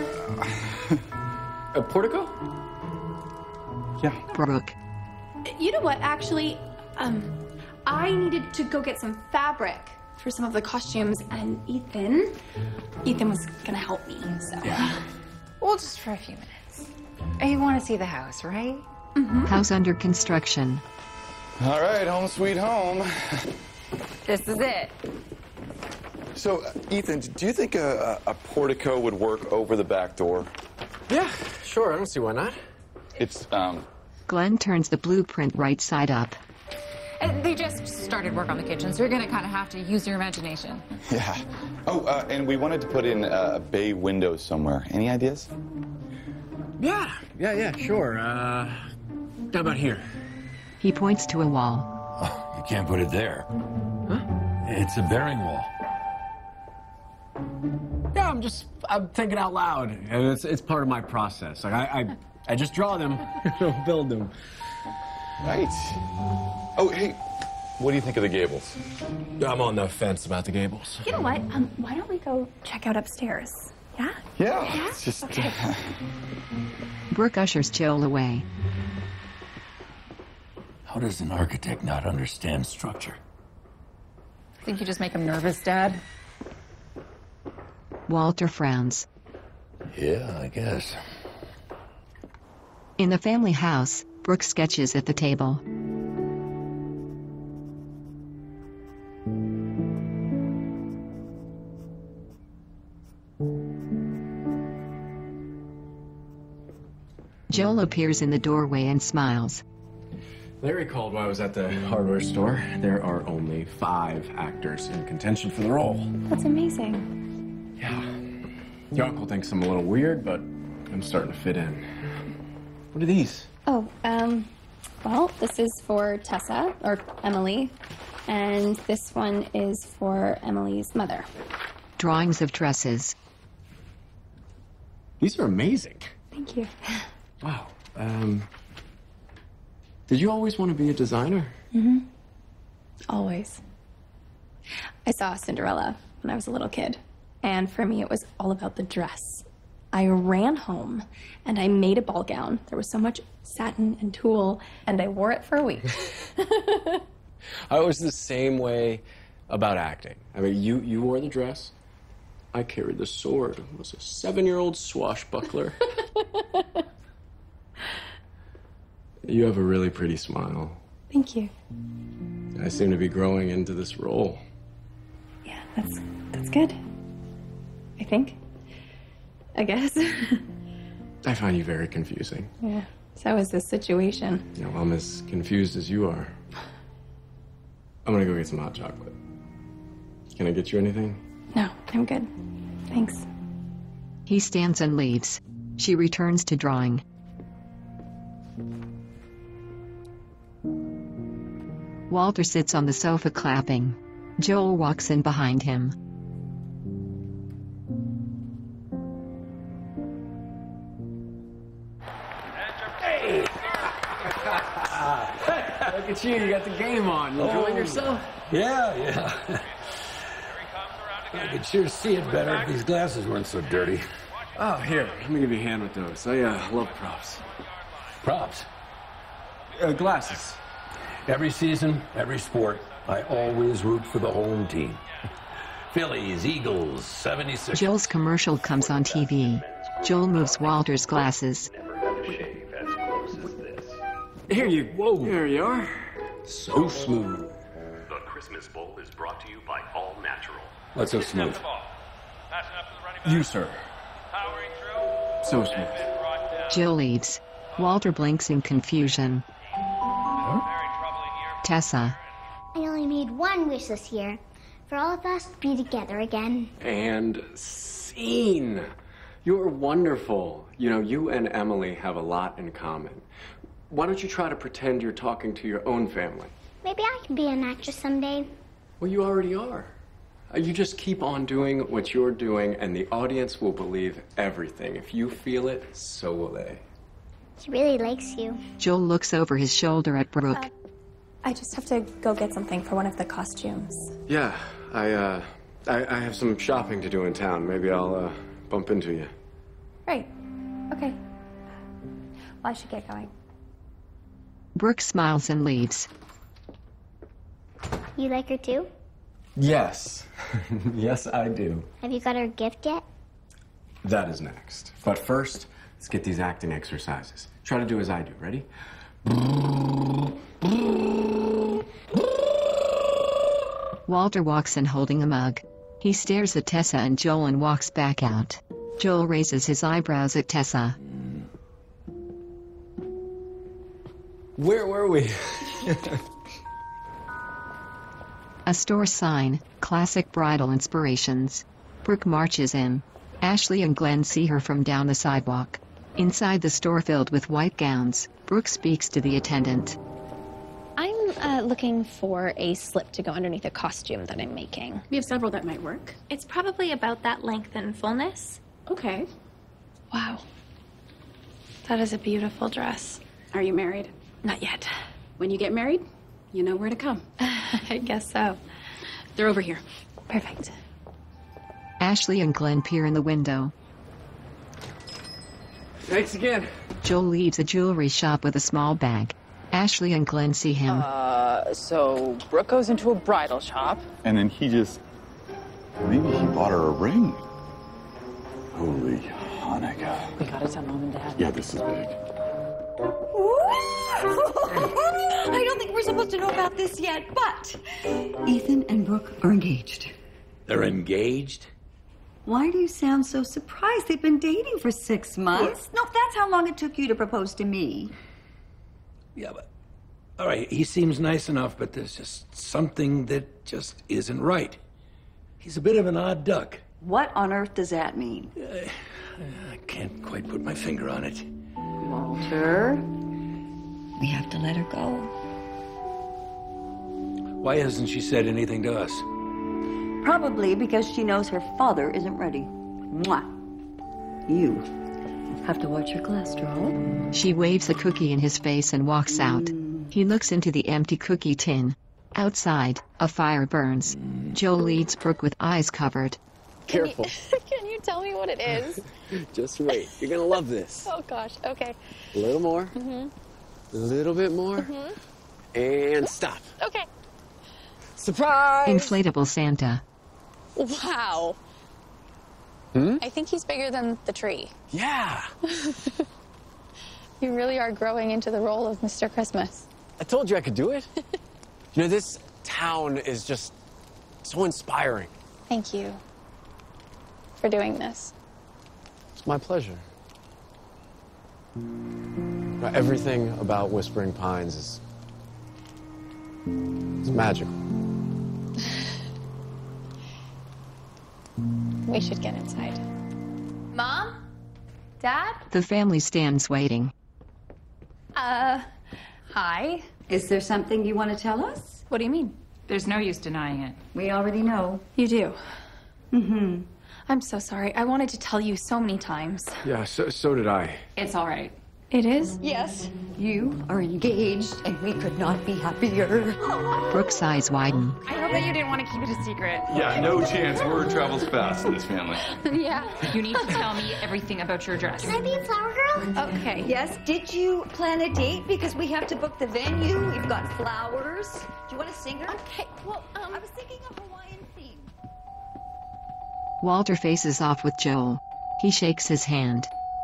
A portico? Yeah. Brooke. You know what, actually, um, I needed to go get some fabric for some of the costumes, and Ethan, Ethan was gonna help me, so. Yeah. Well, just for a few minutes. You want to see the house, right? Mm-hmm. House under construction. All right, home sweet home. This is it. So, uh, Ethan, do you think a, a, a portico would work over the back door? Yeah, sure. I don't see why not. It's, um... Glenn turns the blueprint right side up. And they just started work on the kitchen, so you're gonna kind of have to use your imagination. Yeah. Oh, uh, and we wanted to put in a bay window somewhere. Any ideas? Yeah, yeah, yeah, sure. Uh, how about here? He points to a wall. Oh, you can't put it there. Huh? It's a bearing wall. Yeah, I'm just, I'm thinking out loud. And it's, it's part of my process. Like, I, I, I just draw them, build them. Right. Oh, hey, what do you think of the gables? I'm on the fence about the gables. You know what, um, why don't we go check out upstairs, yeah? Yeah, Yeah? it's just... Okay. Uh, Brooke ushers Joel away. How does an architect not understand structure? Think you just make him nervous, Dad? Walter frowns. Yeah, I guess. In the family house, Brooke sketches at the table. Joel appears in the doorway and smiles. Larry called while I was at the hardware store. There are only five actors in contention for the role. That's amazing. Yeah. Your uncle thinks I'm a little weird, but I'm starting to fit in. What are these? Oh, um, well, this is for Tessa, or Emily, and this one is for Emily's mother. Drawings of dresses. These are amazing. Thank you. Wow. Um, did you always want to be a designer? Mm-hmm. Always. I saw Cinderella when I was a little kid, and for me it was all about the dress. I ran home and I made a ball gown. There was so much satin and tulle, and I wore it for a week. I was the same way about acting. I mean, you, you wore the dress. I carried the sword. I was a seven-year-old swashbuckler. You have a really pretty smile. Thank you. I seem to be growing into this role. Yeah, that's that's good. I think. I guess. I find you very confusing. Yeah. So is this situation. You know, I'm as confused as you are. I'm gonna go get some hot chocolate. Can I get you anything? No, I'm good. Thanks. He stands and leaves. She returns to drawing. Walter sits on the sofa clapping. Joel walks in behind him. Hey! Look at you, you got the game on. You enjoying Oh, yourself? Yeah, yeah. I could sure see it better if these glasses weren't so dirty. Oh, here, let me give you a hand with those. I uh, love props. Props? Uh, glasses. Every season, every sport, I always root for the home team. Phillies, Eagles, seventy-six. Joel's commercial comes on T V. Joel moves Walter's glasses. Here you, whoa, here you are. So smooth. The Christmas Bowl is brought to you by All Natural. What's so smooth? You, sir. So smooth. Joe leaves. Walter blinks in confusion. Huh? Tessa. I only made one wish this year. For all of us to be together again. And scene. You're wonderful. You know, you and Emily have a lot in common. Why don't you try to pretend you're talking to your own family? Maybe I can be an actress someday. Well, you already are. Uh, You just keep on doing what you're doing, and the audience will believe everything. If you feel it, so will they. He really likes you. Joel looks over his shoulder at Brooke. Uh, I just have to go get something for one of the costumes. Yeah, I, uh, I, I have some shopping to do in town. Maybe I'll, uh, bump into you. Right. Okay. Well, I should get going. Brooke smiles and leaves. You like her too? Yes. Yes, I do. Have you got her a gift yet? That is next. But first, let's get these acting exercises. Try to do as I do. Ready? Walter walks in holding a mug. He stares at Tessa and Joel and walks back out. Joel raises his eyebrows at Tessa. Where were we? A store sign, classic bridal inspirations. Brooke marches in. Ashley and Glenn see her from down the sidewalk. Inside the store filled with white gowns, Brooke speaks to the attendant. I'm uh, looking for a slip to go underneath a costume that I'm making. We have several that might work. It's probably about that length and fullness. Okay. Wow. That is a beautiful dress. Are you married? Not yet. When you get married, you know where to come. I guess so. They're over here. Perfect. Ashley and Glenn peer in the window. Thanks again. Joel leaves a jewelry shop with a small bag. Ashley and Glenn see him. Uh, so Brooke goes into a bridal shop. And then he just... Maybe he bought her a ring. Holy Hanukkah. We gotta tell Mom and Dad. Yeah, this is big. I don't think we're supposed to know about this yet, but Ethan and Brooke are engaged. They're engaged? Why do you sound so surprised? They've been dating for six months. No, that's how long it took you to propose to me. Yeah, but... All right, he seems nice enough, but there's just something that just isn't right. He's a bit of an odd duck. What on earth does that mean? Uh, I can't quite put my finger on it. Walter, we have to let her go. Why hasn't she said anything to us? Probably because she knows her father isn't ready. Mwah. You have to watch your cholesterol. She waves a cookie in his face and walks out. He looks into the empty cookie tin. Outside, a fire burns. Joel leads Brooke with eyes covered. Careful. Can you tell me what it is? Just wait. You're gonna love this. Oh gosh, okay. A little more. Mm-hmm. A little bit more. Mm-hmm. And stop. Okay. Surprise! Inflatable Santa. Wow. Hmm? I think he's bigger than the tree. Yeah. You really are growing into the role of Mister Christmas. I told you I could do it. You know, this town is just so inspiring. Thank you for doing this. It's my pleasure. Everything about Whispering Pines is... it's magical. We should get inside. Mom? Dad? The family stands waiting. Uh, hi. Is there something you want to tell us? What do you mean? There's no use denying it. We already know. You do. Mm-hmm. I'm so sorry. I wanted to tell you so many times. Yeah, so, so did I. It's all right. It is? Yes. You are engaged, and we could not be happier. Brooke's eyes widen. I hope that you didn't want to keep it a secret. Yeah, no chance. Word travels fast in this family. Yeah. You need to tell me everything about your dress. Can I be a flower girl? Okay. Yes, did you plan a date? Because we have to book the venue. We've got flowers. Do you want a singer? Okay, well, um... I was thinking of Hawaiian theme. Walter faces off with Joel. He shakes his hand.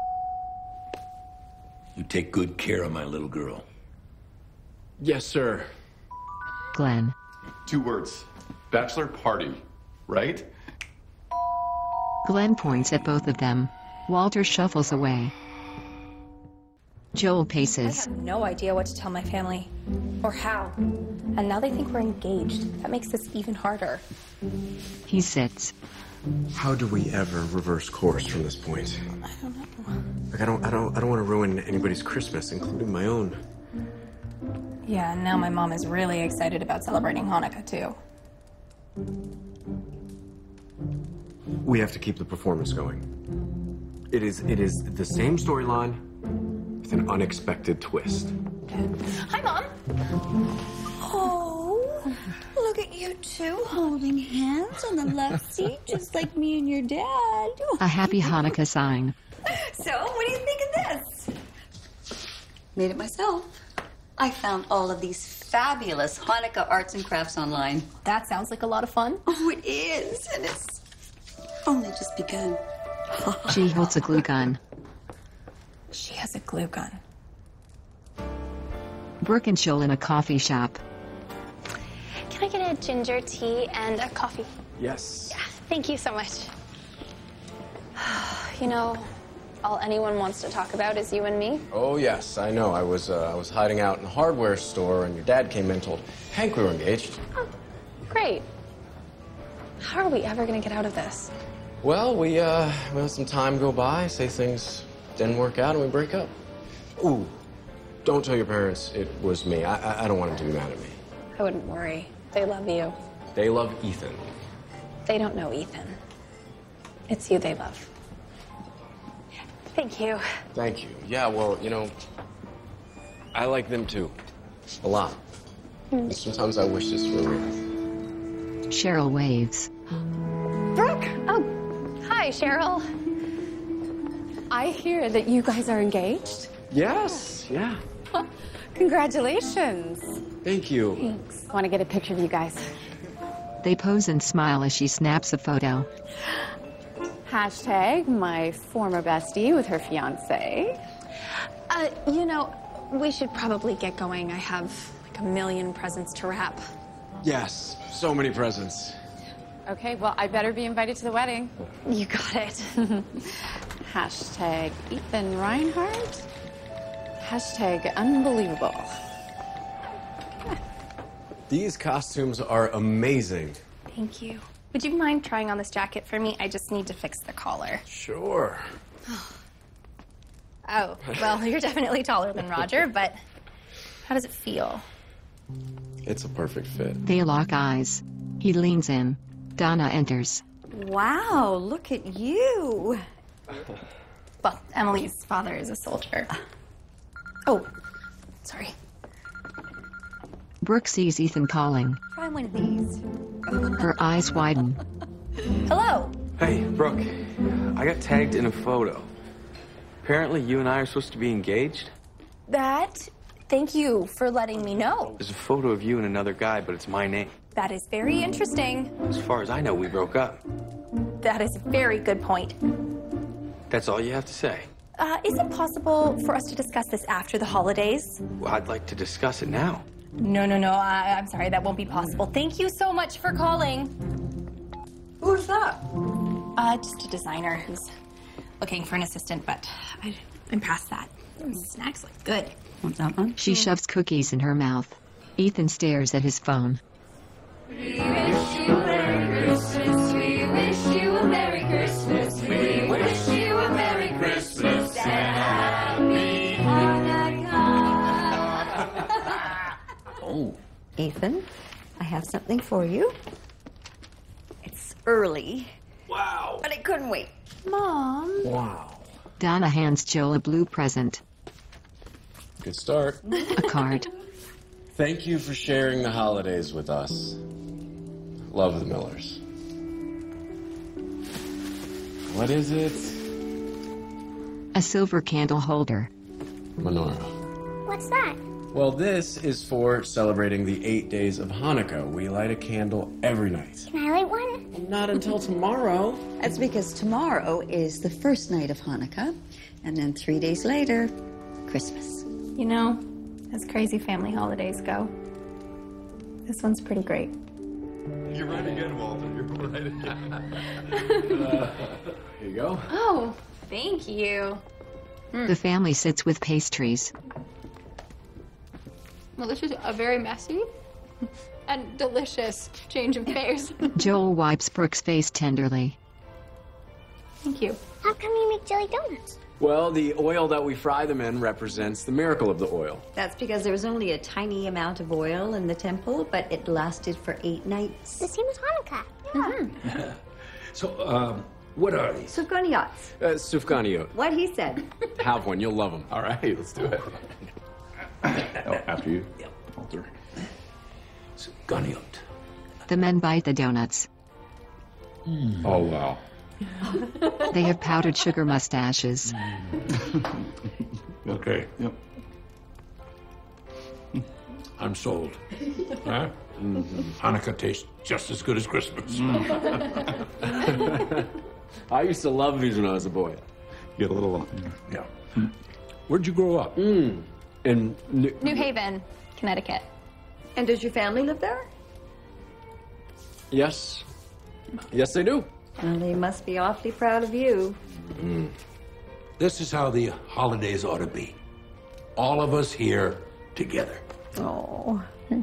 You take good care of my little girl. Yes, sir. Glenn. Two words. Bachelor party, right? Glenn points at both of them. Walter shuffles away. Joel I paces. have no idea what to tell my family. Or how. And now they think we're engaged. That makes this even harder. He sits. How do we ever reverse course from this point? I don't know. Like I don't, I don't, I don't want to ruin anybody's Christmas, including my own. Yeah, and now my mom is really excited about celebrating Hanukkah, too. We have to keep the performance going. It is, it is the same storyline with an unexpected twist. Hi, Mom. Oh, look at you two holding hands on the left seat, just like me and your dad. A happy Hanukkah sign. So, what do you think of this? Made it myself. I found all of these fabulous Hanukkah arts and crafts online. That sounds like a lot of fun. Oh, it is, and it's only just begun. She holds a glue gun. She has a glue gun. Brooke and Joel in a coffee shop. Can I get a ginger tea and a coffee? Yes. Yeah, thank you so much. You know, all anyone wants to talk about is you and me. Oh yes, I know. I was, uh, I was hiding out in a hardware store, and your dad came in and told Hank we were engaged. Oh, great. How are we ever gonna get out of this? Well, we, uh, we let some time go by, say things didn't work out, and we break up. Ooh, don't tell your parents it was me. I, I, I don't want them to be mad at me. I wouldn't worry. They love you. They love Ethan. They don't know Ethan. It's you they love. Thank you. Thank you. Yeah, well, you know, I like them too. A lot. Hmm. Sometimes I wish this were real. Cheryl waves. Brooke! Oh, hi, Cheryl. I hear that you guys are engaged. Yes, yeah. Congratulations. Thank you. Thanks. Want to get a picture of you guys? They pose and smile as she snaps a photo. Hashtag my former bestie with her fiance. Uh, you know, we should probably get going. I have like a million presents to wrap. Yes, so many presents. Okay, well, I better be invited to the wedding. You got it. Hashtag Ethan Reinhardt. Hashtag unbelievable. These costumes are amazing. Thank you. Would you mind trying on this jacket for me? I just need to fix the collar. Sure. Oh, well, you're definitely taller than Roger, but how does it feel? It's a perfect fit. They lock eyes. He leans in. Donna enters. Wow, look at you. Well, Emily's father is a soldier. Oh, sorry. Brooke sees Ethan calling. Try one of these. Her eyes widen. Hello. Hey, Brooke. I got tagged in a photo. Apparently, you and I are supposed to be engaged. That, thank you for letting me know. There's a photo of you and another guy, but it's my name. That is very interesting. As far as I know, we broke up. That is a very good point. That's all you have to say. Uh, is it possible for us to discuss this after the holidays? Well, I'd like to discuss it now. No, no, no. I, I'm sorry. That won't be possible. Thank you so much for calling. Who's that? Uh, just a designer who's looking for an assistant, but I, I'm past that. Snacks look good. Want that one? She shoves cookies in her mouth. Ethan stares at his phone. We wish you a Merry Christmas. We wish you a Merry Christmas. We wish you a Merry Christmas and Happy Hanukkah. Oh. Ethan, I have something for you. It's early. Wow. But I couldn't wait. Mom. Wow. Donna hands Joel a blue present. Good start. A card. Thank you for sharing the holidays with us. Love the Millers. What is it? A silver candle holder. Menorah. What's that? Well, this is for celebrating the eight days of Hanukkah. We light a candle every night. Can I light one? Not until tomorrow. That's because tomorrow is the first night of Hanukkah, and then three days later, Christmas. You know, as crazy family holidays go, this one's pretty great. You're right again, Walter. You're right again. uh, here you go. Oh, thank you. The family sits with pastries. Well, this is a very messy and delicious change of pace. Joel wipes Brooke's face tenderly. Thank you. How come you make jelly donuts? Well, the oil that we fry them in represents the miracle of the oil. That's because there was only a tiny amount of oil in the temple, but it lasted for eight nights. The same as Hanukkah. Mm-hmm. So, um, what are these? Sufganiyats. Uh, Sufganiyot. What he said. Have one, you'll love them. All right, let's do it. Oh, after you, Walter. Sufganiyot. The men bite the donuts. Mm. Oh, wow. They have powdered sugar mustaches. Okay. Yep. I'm sold. Huh? Mm-hmm. Hanukkah tastes just as good as Christmas. Mm. I used to love these when I was a boy. Get a little. Yeah. Where'd you grow up? Mm. In New, New Haven, Connecticut. And does your family live there? Yes. Yes, they do. Well, they must be awfully proud of you. Mm. This is how the holidays ought to be. All of us here together. Oh.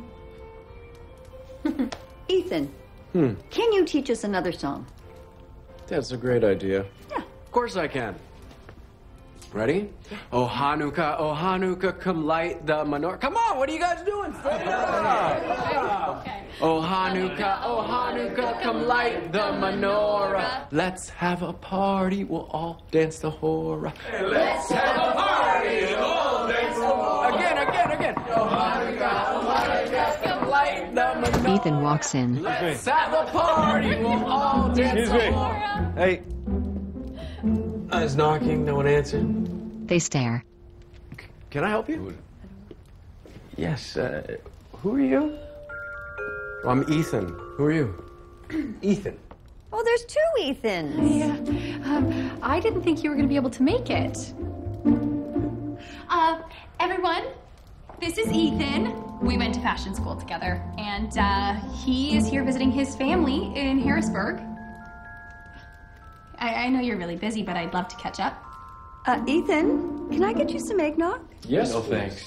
Ethan, Hmm. can you teach us another song? That's a great idea. Yeah. Of course I can. Ready? Yeah. Oh Hanukkah, oh Hanukkah, come light the menorah. Come on, what are you guys doing? Stand up. Okay. Oh Hanukkah, oh Hanukkah, come light the menorah. Let's have a party, we'll all dance the hora. Let's have a party, we'll all dance the hora. Again, again, again. Oh Hanukkah, oh Hanukkah, come light the menorah. Ethan walks in. Let's have a party, we'll all dance the hora. Hey. I was knocking, no one answered. They stare. Can I help you? Yes, uh, who are you? Well, I'm Ethan. Who are you? Ethan. Oh, there's two Ethans. Yeah. Um, I didn't think you were going to be able to make it. Uh, everyone, this is Ethan. We went to fashion school together, and uh, he is here visiting his family in Harrisburg. I, I know you're really busy, but I'd love to catch up. Uh, Ethan, can I get you some eggnog? Yes, no thanks.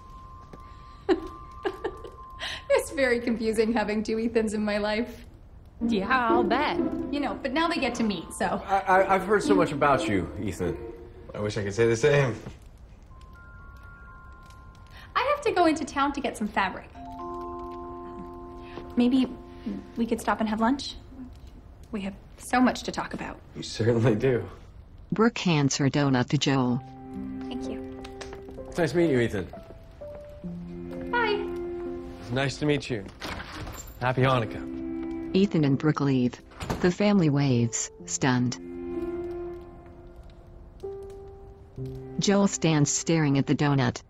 It's very confusing having two Ethans in my life. Yeah, I'll bet. You know, but now they get to meet, so. I, I, I've heard so much about you, Ethan. I wish I could say the same. I have to go into town to get some fabric. Maybe we could stop and have lunch? We have so much to talk about. You certainly do. Brooke hands her donut to Joel. Thank you. It's nice meeting you, Ethan. Bye. It's nice to meet you. Happy Hanukkah. Ethan and Brooke leave. The family waves, stunned. Joel stands staring at the donut.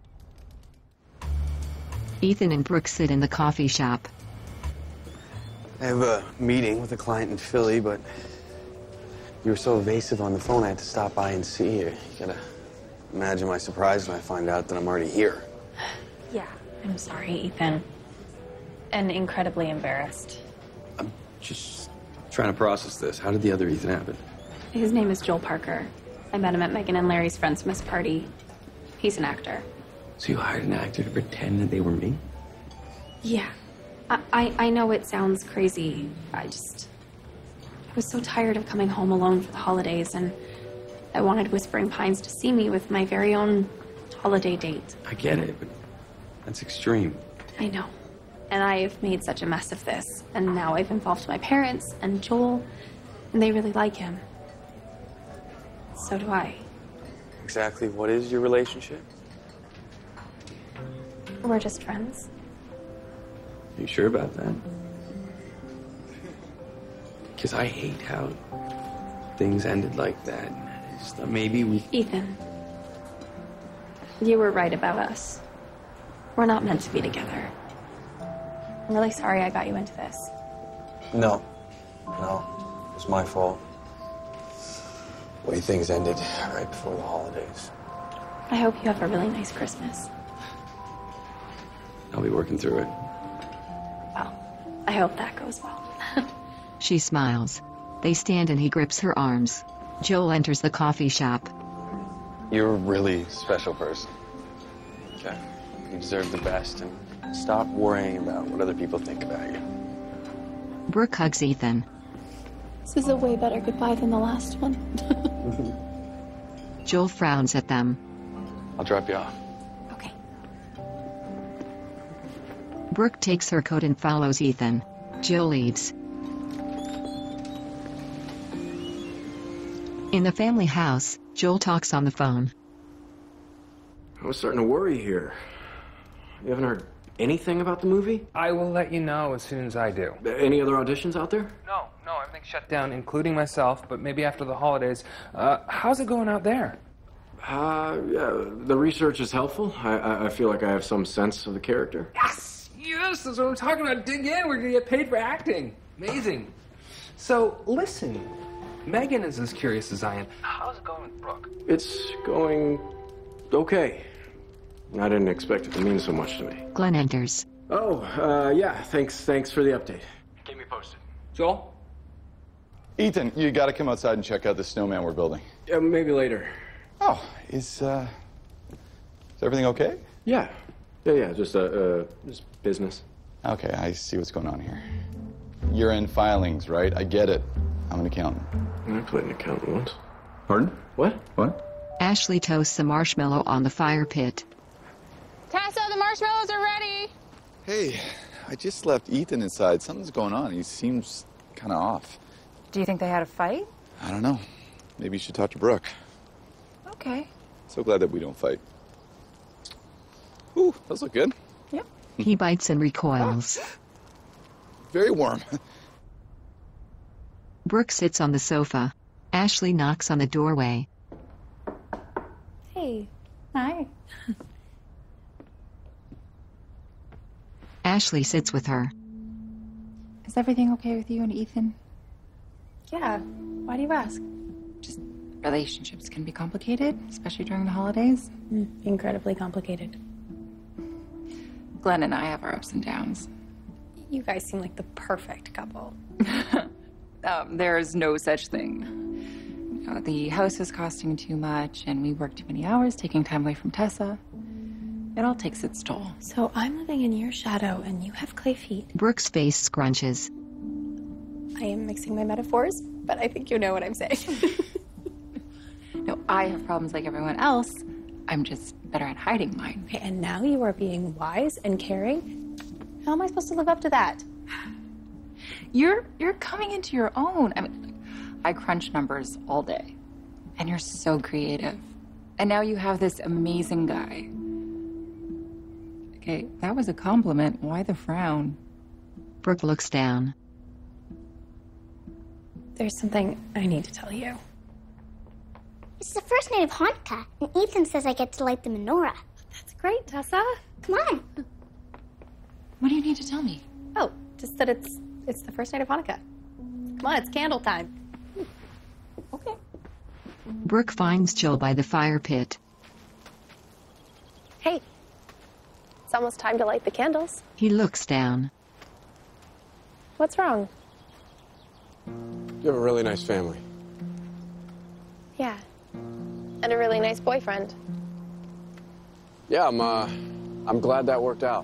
Ethan and Brooke sit in the coffee shop. I have a meeting with a client in Philly, but you were so evasive on the phone, I had to stop by and see you. You gotta imagine my surprise when I find out that I'm already here. Yeah, I'm sorry, Ethan. And incredibly embarrassed. I'm just trying to process this. How did the other Ethan happen? His name is Joel Parker. I met him at Megan and Larry's Friendsmas party. He's an actor. So you hired an actor to pretend that they were me? Yeah. I, I, I know it sounds crazy. I just... I was so tired of coming home alone for the holidays, and I wanted Whispering Pines to see me with my very own holiday date. I get it, but that's extreme. I know. And I've made such a mess of this, and now I've involved my parents and Joel, and they really like him. So do I. Exactly what is your relationship? We're just friends. Are you sure about that? Because I hate how things ended like that. I just thought maybe we... Ethan, you were right about us. We're not meant to be together. I'm really sorry I got you into this. No. No. It was my fault. The way things ended right before the holidays. I hope you have a really nice Christmas. I'll be working through it. Well, I hope that goes well. She smiles. They stand and he grips her arms. Joel enters the coffee shop. You're a really special person. Okay? You deserve the best, and stop worrying about what other people think about you. Brooke hugs Ethan. This is a way better goodbye than the last one. Joel frowns at them. I'll drop you off. Okay. Brooke takes her coat and follows Ethan. Jill leaves. In the family house, Joel talks on the phone. I was starting to worry here. You haven't heard anything about the movie? I will let you know as soon as I do. Any other auditions out there? No, no, everything's shut down, including myself, but maybe after the holidays. Uh, how's it going out there? Uh, yeah, the research is helpful. I, I, I feel like I have some sense of the character. Yes! Yes, that's what I'm talking about. Dig in, we're gonna get paid for acting. Amazing. So, listen, Megan is as curious as I am. How's it going with Brooke? It's going okay. I didn't expect it to mean so much to me. Glenn enters. Oh, uh, yeah, thanks, thanks for the update. Keep me posted. Joel? Ethan, you gotta come outside and check out the snowman we're building. Yeah, maybe later. Oh, is, uh, is everything okay? Yeah. Yeah, yeah, just, uh, uh, just business. Okay, I see what's going on here. Year-end filings, right? I get it. I'm an accountant. I played an accountant once. Pardon? What? What? Ashley toasts a marshmallow on the fire pit. Tessa, the marshmallows are ready. Hey, I just left Ethan inside. Something's going on. He seems kind of off. Do you think they had a fight? I don't know. Maybe you should talk to Brooke. Okay. So glad that we don't fight. Ooh, those look good. Yep. He bites and recoils. Very warm. Brooke sits on the sofa. Ashley knocks on the doorway. Hey. Hi. Ashley sits with her. Is everything okay with you and Ethan? Yeah. Why do you ask? Just relationships can be complicated, especially during the holidays. Mm, incredibly complicated. Glenn and I have our ups and downs. You guys seem like the perfect couple. Um, there's no such thing. You know, the house was costing too much, and we worked too many hours, taking time away from Tessa. It all takes its toll. So I'm living in your shadow, and you have clay feet. Brooke's face scrunches. I am mixing my metaphors, but I think you know what I'm saying. No, I have problems like everyone else. I'm just better at hiding mine. Okay, and now you are being wise and caring. How am I supposed to live up to that? You're you're coming into your own. I mean, I crunch numbers all day, and you're so creative. And now you have this amazing guy. Okay, that was a compliment. Why the frown? Brooke looks down. There's something I need to tell you. It's the first night of Hanukkah, and Ethan says I get to light the menorah. That's great, Tessa. Come on. What do you need to tell me? Oh, just that it's it's the first night of Hanukkah. Come on, it's candle time. Okay. Brooke finds Jill by the fire pit. Hey, it's almost time to light the candles. He looks down. What's wrong? You have a really nice family. Yeah. And a really nice boyfriend. Yeah, I'm, uh, I'm glad that worked out.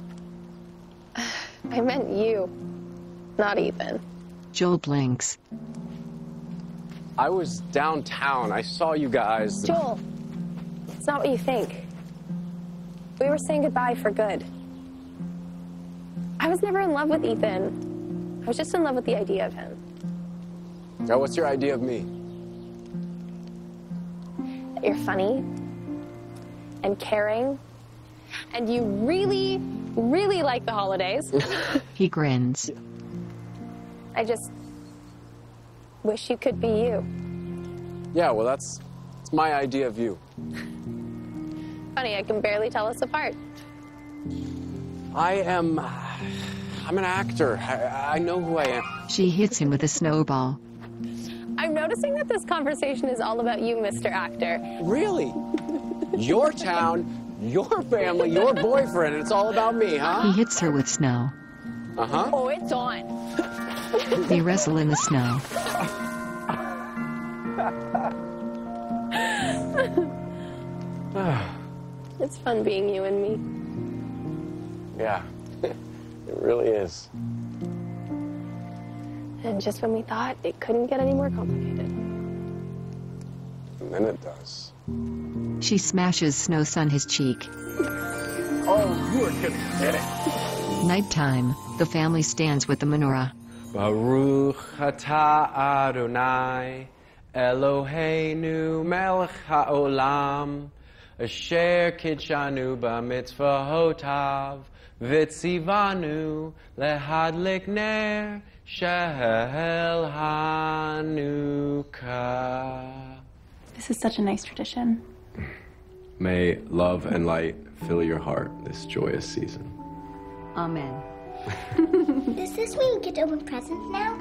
I meant you, not Ethan. Joel blinks. I was downtown. I saw you guys. Joel, it's not what you think. We were saying goodbye for good. I was never in love with Ethan. I was just in love with the idea of him. Now, what's your idea of me? That you're funny and caring, and you really, really like the holidays. He grins. I just wish you could be you. Yeah, well, that's, that's my idea of you. Funny, I can barely tell us apart. I am... I'm an actor. I, I know who I am. She hits him with a snowball. I'm noticing that this conversation is all about you, Mister Actor. Really? Your town, your family, your boyfriend, and it's all about me, huh? He hits her with snow. Uh-huh. Oh, it's on. They wrestle in the snow. It's fun being you and me. Yeah, it really is. And just when we thought it couldn't get any more complicated. And then it does. She smashes Snow on his cheek. Oh, you are kidding. Get it. Nighttime, the family stands with the menorah. Baruch atah Adonai Eloheinu melech haolam asher kitshanu b'mitzvahotav v'tzivanu lehadlik ner shel Hanukkah. This is such a nice tradition. May love and light fill your heart this joyous season. Amen. Does this mean we get to open presents now?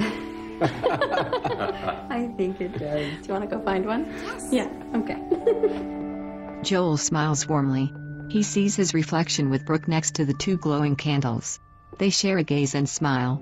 I think it does. Do you want to go find one? Yes. Yeah, okay. Joel smiles warmly. He sees his reflection with Brooke next to the two glowing candles. They share a gaze and smile.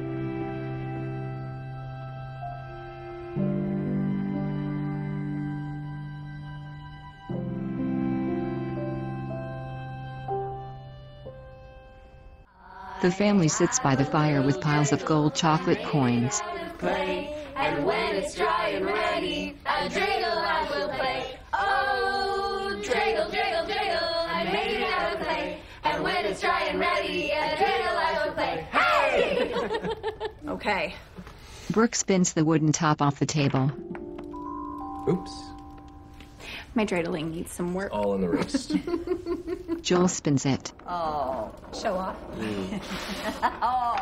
The family sits by the fire with piles of gold chocolate coins. And when it's dry and ready, a dreidel I will play. Oh, dreidel, dreidel, dreidel, I made it out of clay. And when it's dry and ready, a dreidel I will play. Hey! Okay. Brooke spins the wooden top off the table. Oops. My dreidling needs some work. All in the wrist. Joel spins it. Oh. Show off. Oh.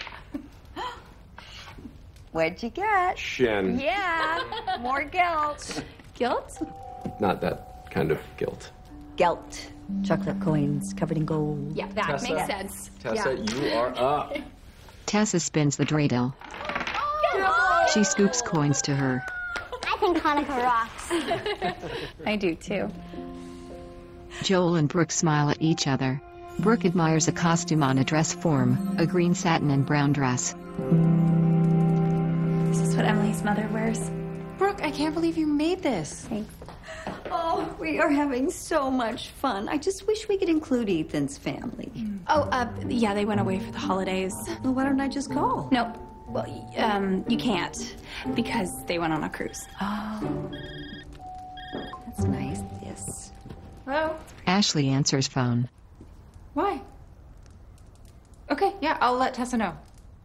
What'd you get? Shin. Yeah, more guilt. Guilt? Not that kind of guilt. Gelt. Chocolate coins covered in gold. Yeah, that Tessa. makes sense. Tessa, yeah. you are up. Tessa spins the dreidel. She scoops coins to her. I think Hanukkah rocks. I do too. Joel and Brooke smile at each other. Brooke admires a costume on a dress form, a green satin and brown dress. This is what Emily's mother wears. Brooke, I can't believe you made this. Thanks. Oh, we are having so much fun. I just wish we could include Ethan's family. Oh, uh, yeah, they went away for the holidays. Well, why don't I just call? No, well, um, you can't because they went on a cruise. Oh, that's nice. Yes. Hello? Ashley answers phone. Why? Okay, yeah, I'll let Tessa know.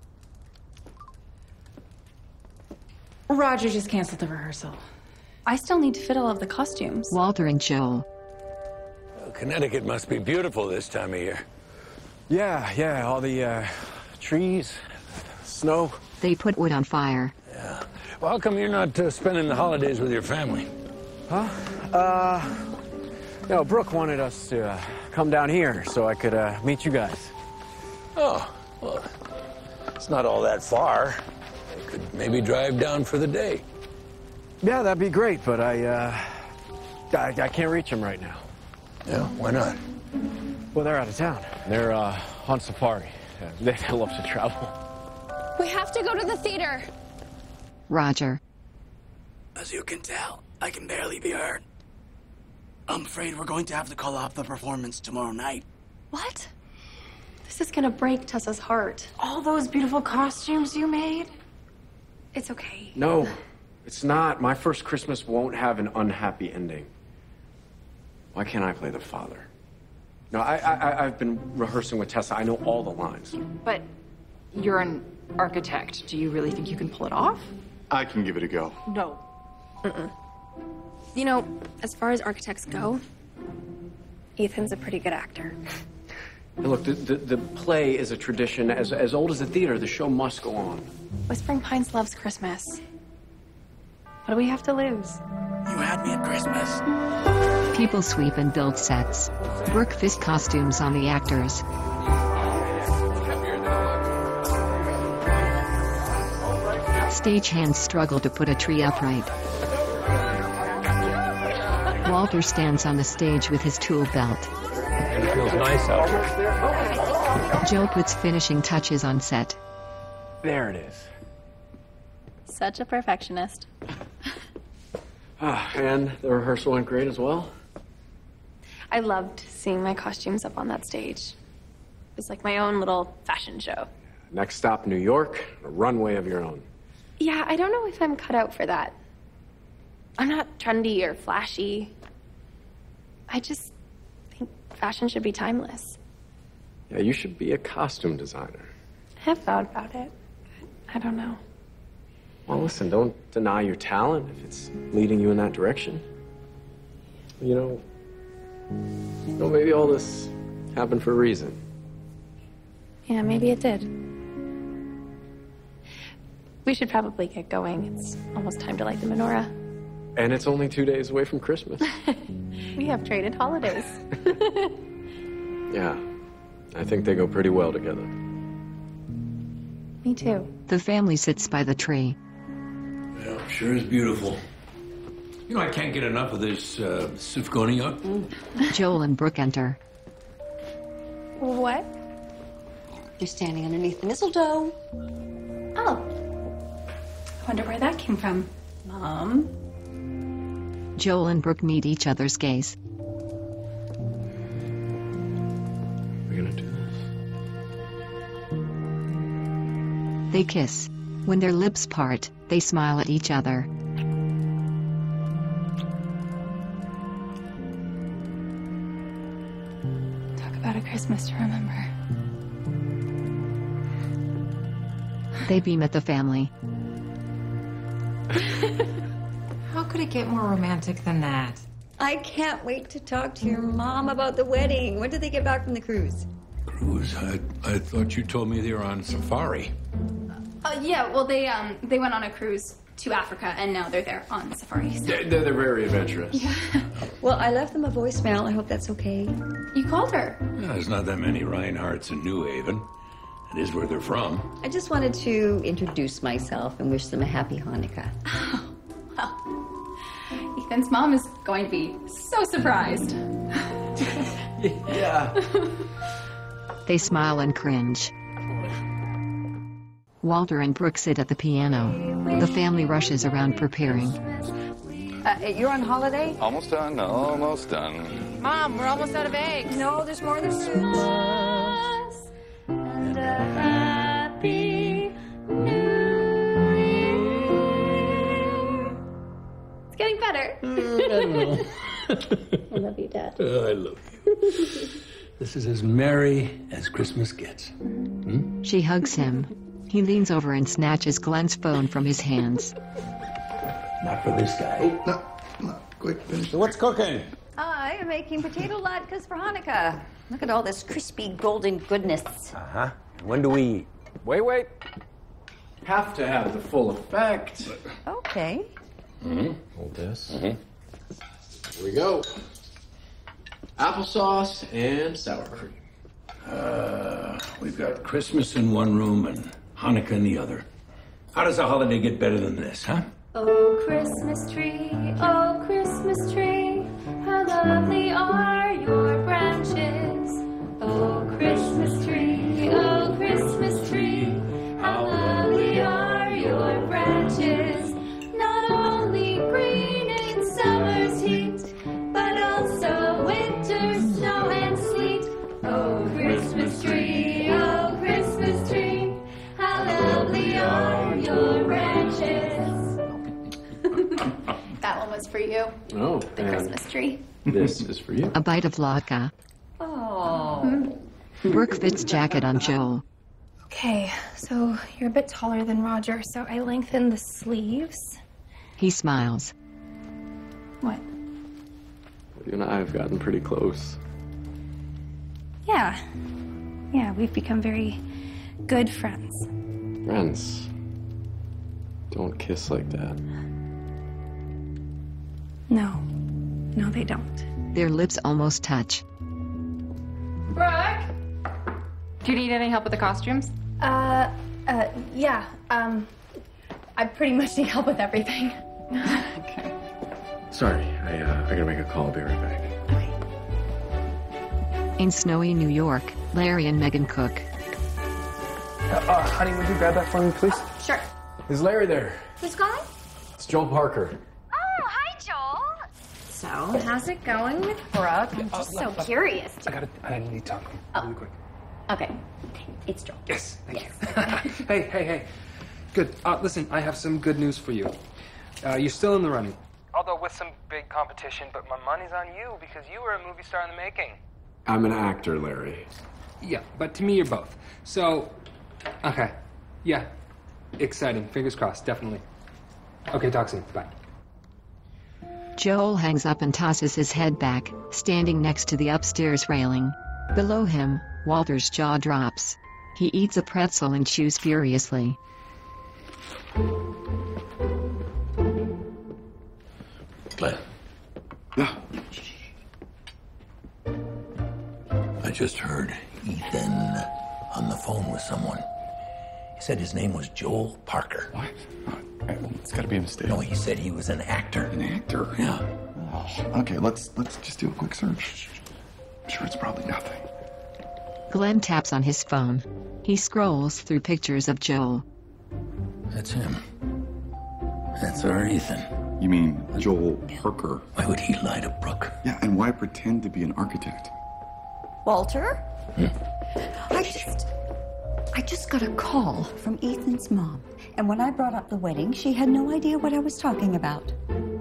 Roger just canceled the rehearsal. I still need to fit all of the costumes. Walter and Joel. Well, Connecticut must be beautiful this time of year. Yeah, yeah, all the uh, trees, snow. They put wood on fire. Yeah. Well, how come you're not uh, spending the holidays with your family? Huh? Uh, no, Brooke wanted us to uh, come down here so I could uh, meet you guys. Oh, well, it's not all that far. I could maybe drive down for the day. Yeah, that'd be great, but I, uh, I, I can't reach them right now. Yeah, why not? Well, they're out of town. They're uh, on safari. Uh, they, they love to travel. We have to go to the theater. Roger. As you can tell, I can barely be heard. I'm afraid we're going to have to call off the performance tomorrow night. What? This is gonna break Tessa's heart. All those beautiful costumes you made? It's okay. No, it's not. My first Christmas won't have an unhappy ending. Why can't I play the father? No, I, I, I've been rehearsing with Tessa. I know all the lines. But you're an architect. Do you really think you can pull it off? I can give it a go. No. Mm-mm. You know, as far as architects go, Ethan's a pretty good actor. And look, the, the, the play is a tradition. As, as old as the theater, the show must go on. Whispering Pines loves Christmas. What do we have to lose? You had me at Christmas. People sweep and build sets. Brooke fist costumes on the actors. Stagehands struggle to put a tree upright. Walter stands on the stage with his tool belt. It feels nice out here. Joe puts finishing touches on set. There it is. Such a perfectionist. Ah, and the rehearsal went great as well? I loved seeing my costumes up on that stage. It was like my own little fashion show. Next stop, New York, a runway of your own. Yeah, I don't know if I'm cut out for that. I'm not trendy or flashy. I just think fashion should be timeless. Yeah, you should be a costume designer. I have thought about it. I don't know. Well, listen, don't deny your talent if it's leading you in that direction. You know, you know, maybe all this happened for a reason. Yeah, maybe it did. We should probably get going. It's almost time to light the menorah. And it's only two days away from Christmas. We have traded holidays. Yeah, I think they go pretty well together. Me too. The family sits by the tree. Well, sure is beautiful. You know, I can't get enough of this uh, Sufgonia. Joel and Brooke enter. What? You're standing underneath the mistletoe. Oh. I wonder where that came from. Mom? Joel and Brooke meet each other's gaze. We're gonna do this. They kiss. When their lips part, they smile at each other. Talk about a Christmas to remember. They beam at the family. How could it get more romantic than that? I can't wait to talk to your mom about the wedding. When did they get back from the cruise? Cruise? I, I thought you told me they were on safari. Uh, yeah, well, they um they went on a cruise to Africa, and now they're there on safari. So. They're, they're very adventurous. Yeah. Well, I left them a voicemail. I hope that's okay. You called her. Yeah, there's not that many Reinhardts in New Haven. It is where they're from. I just wanted to introduce myself and wish them a happy Hanukkah. Oh, well, Ethan's mom is going to be so surprised. Yeah. They smile and cringe. Walter and Brooke sit at the piano. The family rushes around preparing. Uh, you're on holiday? Almost done, almost done. Mom, we're almost out of eggs. No, there's more than two. And a happy new year. It's getting better. I don't know. I love you, Dad. Oh, I love you. This is as merry as Christmas gets. Hmm? She hugs him. He leans over and snatches Glenn's phone from his hands. Not for this guy. Oh, no, no, quick, finish. What's cooking? I am making potato latkes for Hanukkah. Look at all this crispy golden goodness. Uh-huh. When do we eat? Wait, wait. Have to have the full effect. Okay. Mm-hmm. Hold this. Mm-hmm. Here we go. Applesauce and sour cream. Uh, we've got Christmas in one room and Hanukkah in the other. How does a holiday get better than this, huh? Oh, Christmas tree, oh, Christmas tree, how lovely are your branches. Oh, Christmas tree, oh, Christmas tree, how lovely are your branches. Not only green in summer's heat, but also winter snow and sleet. Oh, Christmas tree, oh, Christmas tree, how lovely are your branches. That one was for you. Oh, The Christmas tree. This is for you. A bite of latke. Oh. Brooke fits jacket on Joel. Okay, so you're a bit taller than Roger, so I lengthened the sleeves. He smiles. What? You and I have gotten pretty close. Yeah. Yeah, we've become very good friends. Friends. Don't kiss like that. No. No, they don't. Their lips almost touch. Brooke? Do you need any help with the costumes? Uh, uh, yeah, um, I pretty much need help with everything. Okay. Sorry, I, uh, I gotta make a call. I'll be right back. In snowy New York, Larry and Megan cook. Uh, uh, honey, would you grab that for me, please? Sure. Is Larry there? Who's calling? It's Joel Parker. Oh, hi, Joel. So, how's it going with Brooke? I'm just so curious. I gotta, I need to talk Oh. really quick. Okay. It's Joel. Yes, thank Yes. you. Hey, hey, hey. Good. Uh, listen, I have some good news for you. Uh, you're still in the running. Although with some big competition, but my money's on you because you were a movie star in the making. I'm an actor, Larry. Yeah, but to me, you're both. So, okay. Yeah. Exciting. Fingers crossed, definitely. Okay, talk soon. Bye. Joel hangs up and tosses his head back, standing next to the upstairs railing. Below him, Walter's jaw drops. He eats a pretzel and chews furiously. Glenn. I just heard Ethan on the phone with someone. He said his name was Joel Parker. What? It's got to be a mistake. No, he said he was an actor. An actor? Yeah. Oh, okay, let's let's just do a quick search. I'm sure it's probably nothing. Glenn taps on his phone. He scrolls through pictures of Joel. That's him. That's our Ethan. You mean Joel Parker? Why would he lie to Brooke? Yeah, and why pretend to be an architect? Walter? I just... I just got a call from Ethan's mom. And when I brought up the wedding, she had no idea what I was talking about.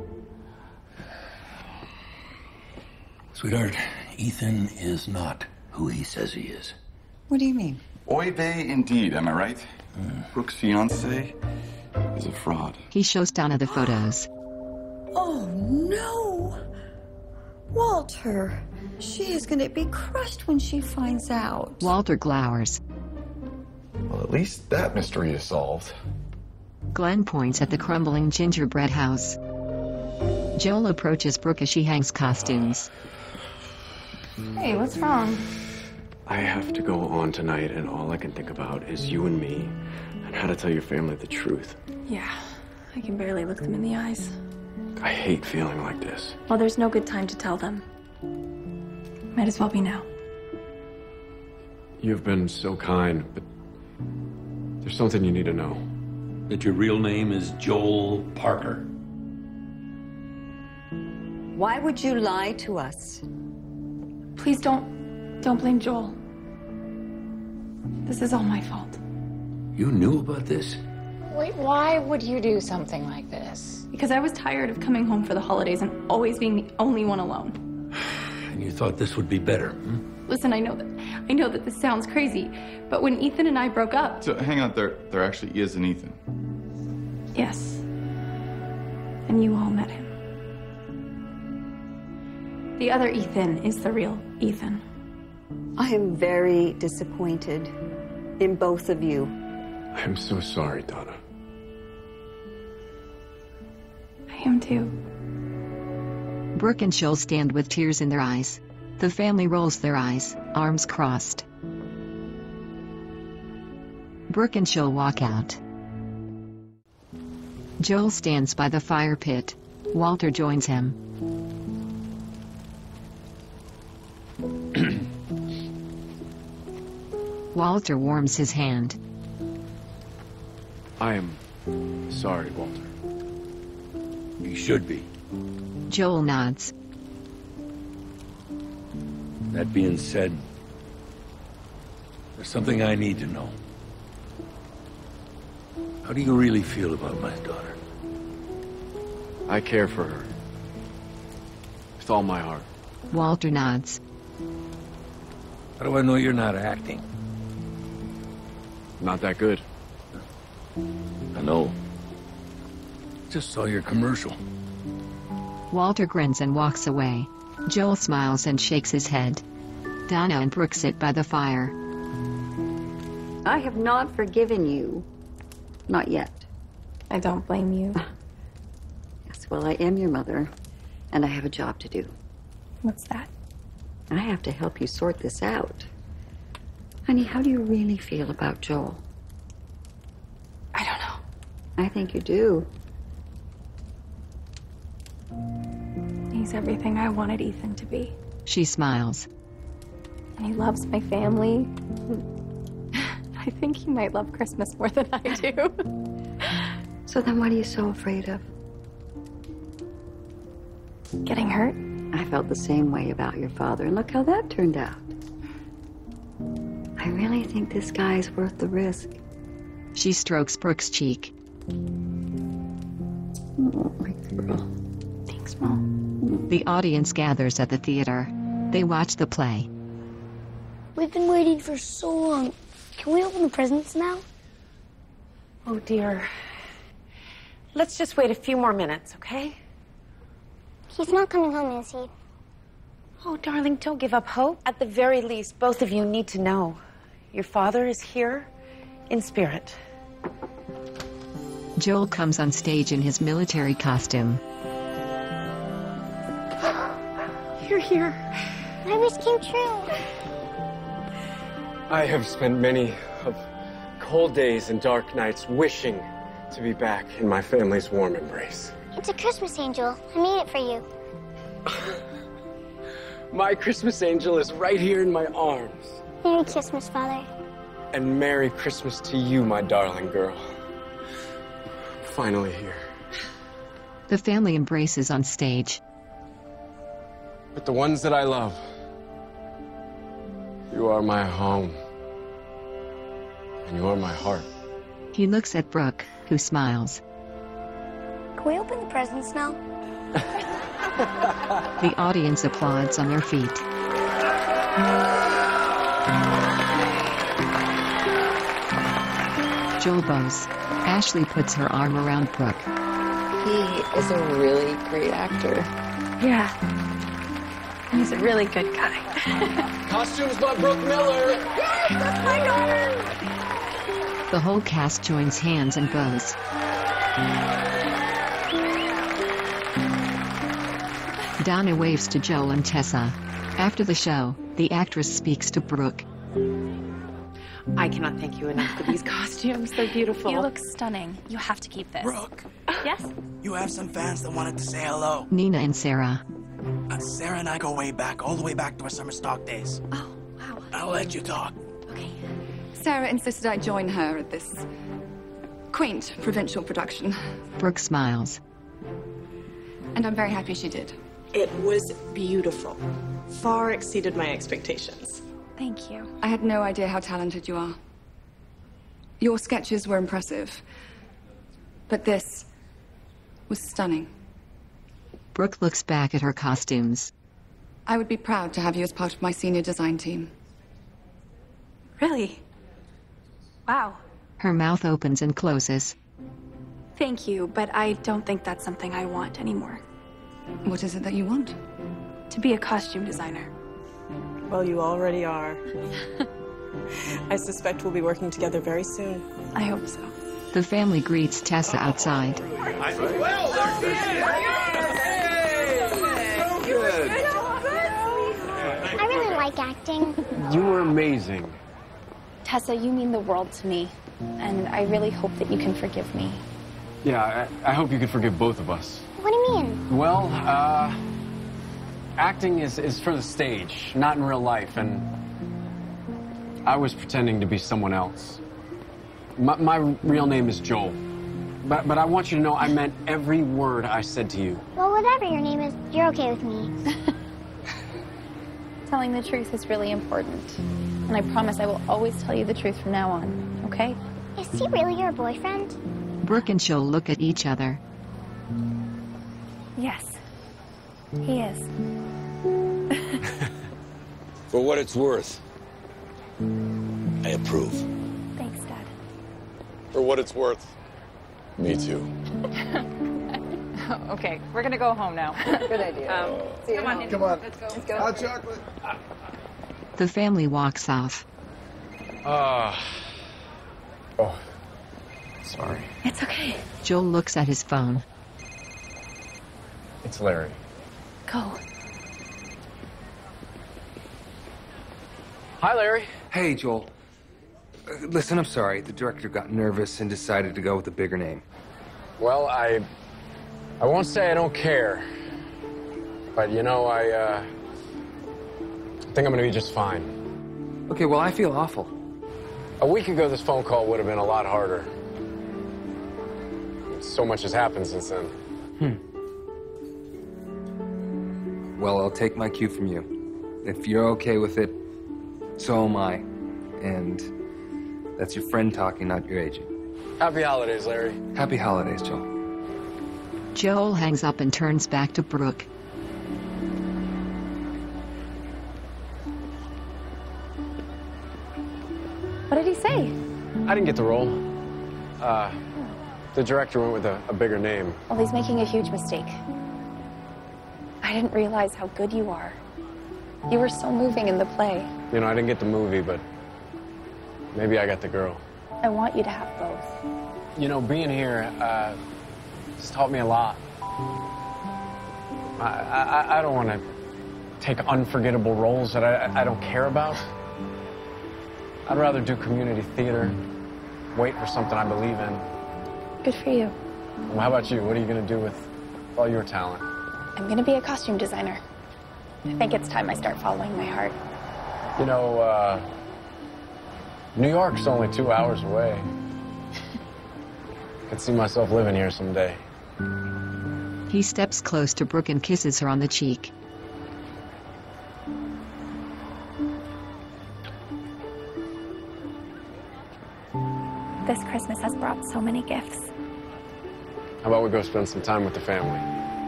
Sweetheart, Ethan is not who he says he is. What do you mean? Oy vey indeed, am I right? Mm. Brooke's fiance is a fraud. He shows Donna the photos. Oh, no! Walter, she is going to be crushed when she finds out. Walter glowers. Well, at least that mystery is solved. Glenn points at the crumbling gingerbread house. Joel approaches Brooke as she hangs costumes. Hey, what's wrong? I have to go on tonight, and all I can think about is you and me, and how to tell your family the truth. Yeah, I can barely look them in the eyes. I hate feeling like this. Well, there's no good time to tell them. Might as well be now. You've been so kind, but there's something you need to know. That your real name is Joel Parker. Why would you lie to us? Please don't, don't blame Joel. This is all my fault. You knew about this? Wait, why would you do something like this? Because I was tired of coming home for the holidays and always being the only one alone. And you thought this would be better, hmm? Listen, I know that I know that this sounds crazy, but when Ethan and I broke up... So, hang on, there, there actually is an Ethan. Yes. And you all met him. The other Ethan is the real Ethan. I am very disappointed in both of you. I'm so sorry, Donna. I am too. Brooke and Joel stand with tears in their eyes. The family rolls their eyes, arms crossed. Brooke and Joel walk out. Joel stands by the fire pit. Walter joins him. Walter warms his hand. I am sorry, Walter. You should be. Joel nods. That being said, there's something I need to know. How do you really feel about my daughter? I care for her. With all my heart. Walter nods. How do I know you're not acting? Not that good. I know. Just saw your commercial. Walter grins and walks away. Joel smiles and shakes his head. Donna and Brooke sit by the fire. I have not forgiven you. Not yet. I don't blame you. Yes, well, I am your mother, and I have a job to do. What's that? I have to help you sort this out. Honey, how do you really feel about Joel? I don't know. I think you do. He's everything I wanted Ethan to be. She smiles. And he loves my family. I think he might love Christmas more than I do. So then what are you so afraid of? getting hurt? I felt the same way about your father, and look how that turned out. I really think this guy's worth the risk. She strokes Brooke's cheek. Oh, my girl. Thanks, Mom. The audience gathers at the theater. They watch the play. We've been waiting for so long. Can we open the presents now? Oh, dear. Let's just wait a few more minutes, okay? He's not coming home, is he? Oh, darling, don't give up hope. At the very least, both of you need to know your father is here in spirit. Joel comes on stage in his military costume. You're here. My wish came true. I have spent many of cold days and dark nights wishing to be back in my family's warm embrace. It's a Christmas angel. I made it for you. My Christmas angel is right here in my arms. Merry Christmas, Father. And Merry Christmas to you, my darling girl. Finally here. The family embraces on stage. With the ones that I love, you are my home. And you are my heart. He looks at Brooke, who smiles. Can we open the presents now? The audience applauds on their feet. Joel bows. Ashley puts her arm around Brooke. He is a really great actor. Yeah. He's a really good guy. Costumes by Brooke Miller. Yes, that's my daughter. The whole cast joins hands and bows. Donna waves to Joel and Tessa. After the show, the actress speaks to Brooke. I cannot thank you enough for these costumes. They're beautiful. You look stunning. You have to keep this. Brooke. Yes? You have some fans that wanted to say hello. Nina and Sarah. Uh, Sarah and I go way back, all the way back to our summer stock days. Oh, wow. I'll let you talk. Okay. Sarah insisted I join her at this quaint provincial production. Brooke smiles. And I'm very happy she did. It was beautiful. Far exceeded my expectations. Thank you. I had no idea how talented you are. Your sketches were impressive. But this was stunning. Brooke looks back at her costumes. I would be proud to have you as part of my senior design team. Really? Wow. Her mouth opens and closes. Thank you, but I don't think that's something I want anymore. What is it that you want? To be a costume designer. Well, you already are. I suspect we'll be working together very soon. I hope so. The family greets Tessa outside. Well, Good. I really like acting. You were amazing. Tessa, you mean the world to me, and I really hope that you can forgive me. Yeah, I, I hope you can forgive both of us. What do you mean? Well, uh, acting is, is for the stage, not in real life, and I was pretending to be someone else. My, my real name is Joel, but, but I want you to know I meant every word I said to you. Well, whatever your name is, you're okay with me. Telling the truth is really important, and I promise I will always tell you the truth from now on, okay? Is he really your boyfriend? Brooke and Joel look at each other. Yes, he is. For what it's worth, I approve. Thanks, Dad. For what it's worth, me too. Okay, we're gonna go home now. Good idea. Um, see you Come on, home. come on. Let's go. Let's go. Hot chocolate. The family walks off. Ah. Uh, oh. Sorry. It's okay. Joel looks at his phone. It's Larry. Go. Hi, Larry. Hey, Joel. Uh, listen, I'm sorry. The director got nervous and decided to go with a bigger name. Well, I... I won't say I don't care. But, you know, I, uh... I think I'm gonna be just fine. Okay, well, I feel awful. A week ago, this phone call would have been a lot harder. So much has happened since then. Hmm. Well, I'll take my cue from you. If you're okay with it, so am I. And that's your friend talking, not your agent. Happy holidays, Larry. Happy holidays, Joel. Joel hangs up and turns back to Brooke. What did he say? I didn't get the role. Uh, the director went with a, a bigger name. Well, he's making a huge mistake. I didn't realize how good you are. You were so moving in the play. You know, I didn't get the movie, but maybe I got the girl. I want you to have both. You know, being here, uh, it's taught me a lot. I, I, I don't want to take unforgettable roles that I, I don't care about. I'd rather do community theater, wait for something I believe in. Good for you. Well, how about you? What are you going to do with all your talent? I'm going to be a costume designer. I think it's time I start following my heart. You know, uh, New York's only two hours away. I could see myself living here someday. He steps close to Brooke and kisses her on the cheek. This Christmas has brought so many gifts. How about we go spend some time with the family?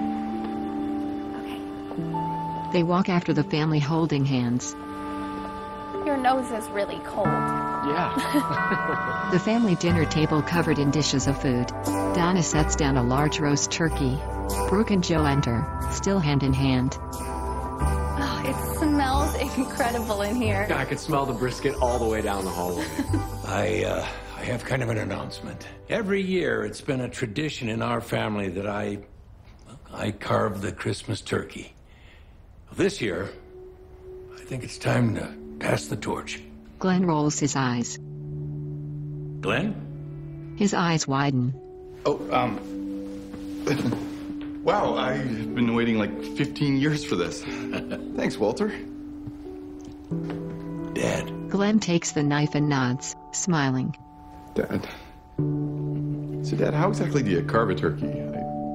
They walk after the family holding hands. Your nose is really cold. Yeah. The family dinner table covered in dishes of food. Donna sets down a large roast turkey. Brooke and Joe enter, still hand in hand. Oh, it smells incredible in here. I could smell the brisket all the way down the hallway. I, uh, I have kind of an announcement. Every year, it's been a tradition in our family that I, I carve the Christmas turkey. This year, I think it's time to pass the torch. Glenn rolls his eyes. Glenn? His eyes widen. Oh, um... wow, I've been waiting like fifteen years for this. Thanks, Walter. Dad. Glenn takes the knife and nods, smiling. Dad. So, Dad, how exactly do you carve a turkey? I...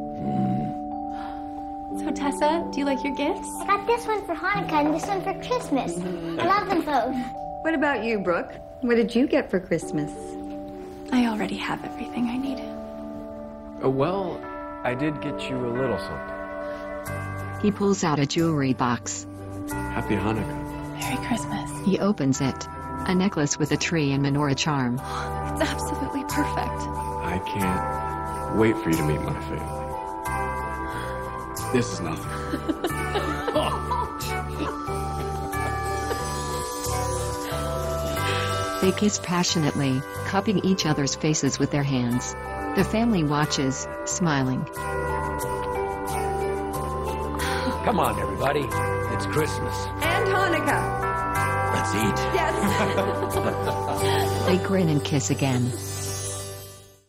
So, Tessa, do you like your gifts? I got this one for Hanukkah and this one for Christmas. I love them both. What about you, Brooke? What did you get for Christmas? I already have everything I need. Oh, well, I did get you a little something. He pulls out a jewelry box. Happy Hanukkah. Merry Christmas. He opens it. A necklace with a tree and menorah charm. It's absolutely perfect. I can't wait for you to meet my family. This is nothing. They kiss passionately, cupping each other's faces with their hands. The family watches, smiling. Come on, everybody. It's Christmas. And Hanukkah. Let's eat. Yes. They grin and kiss again.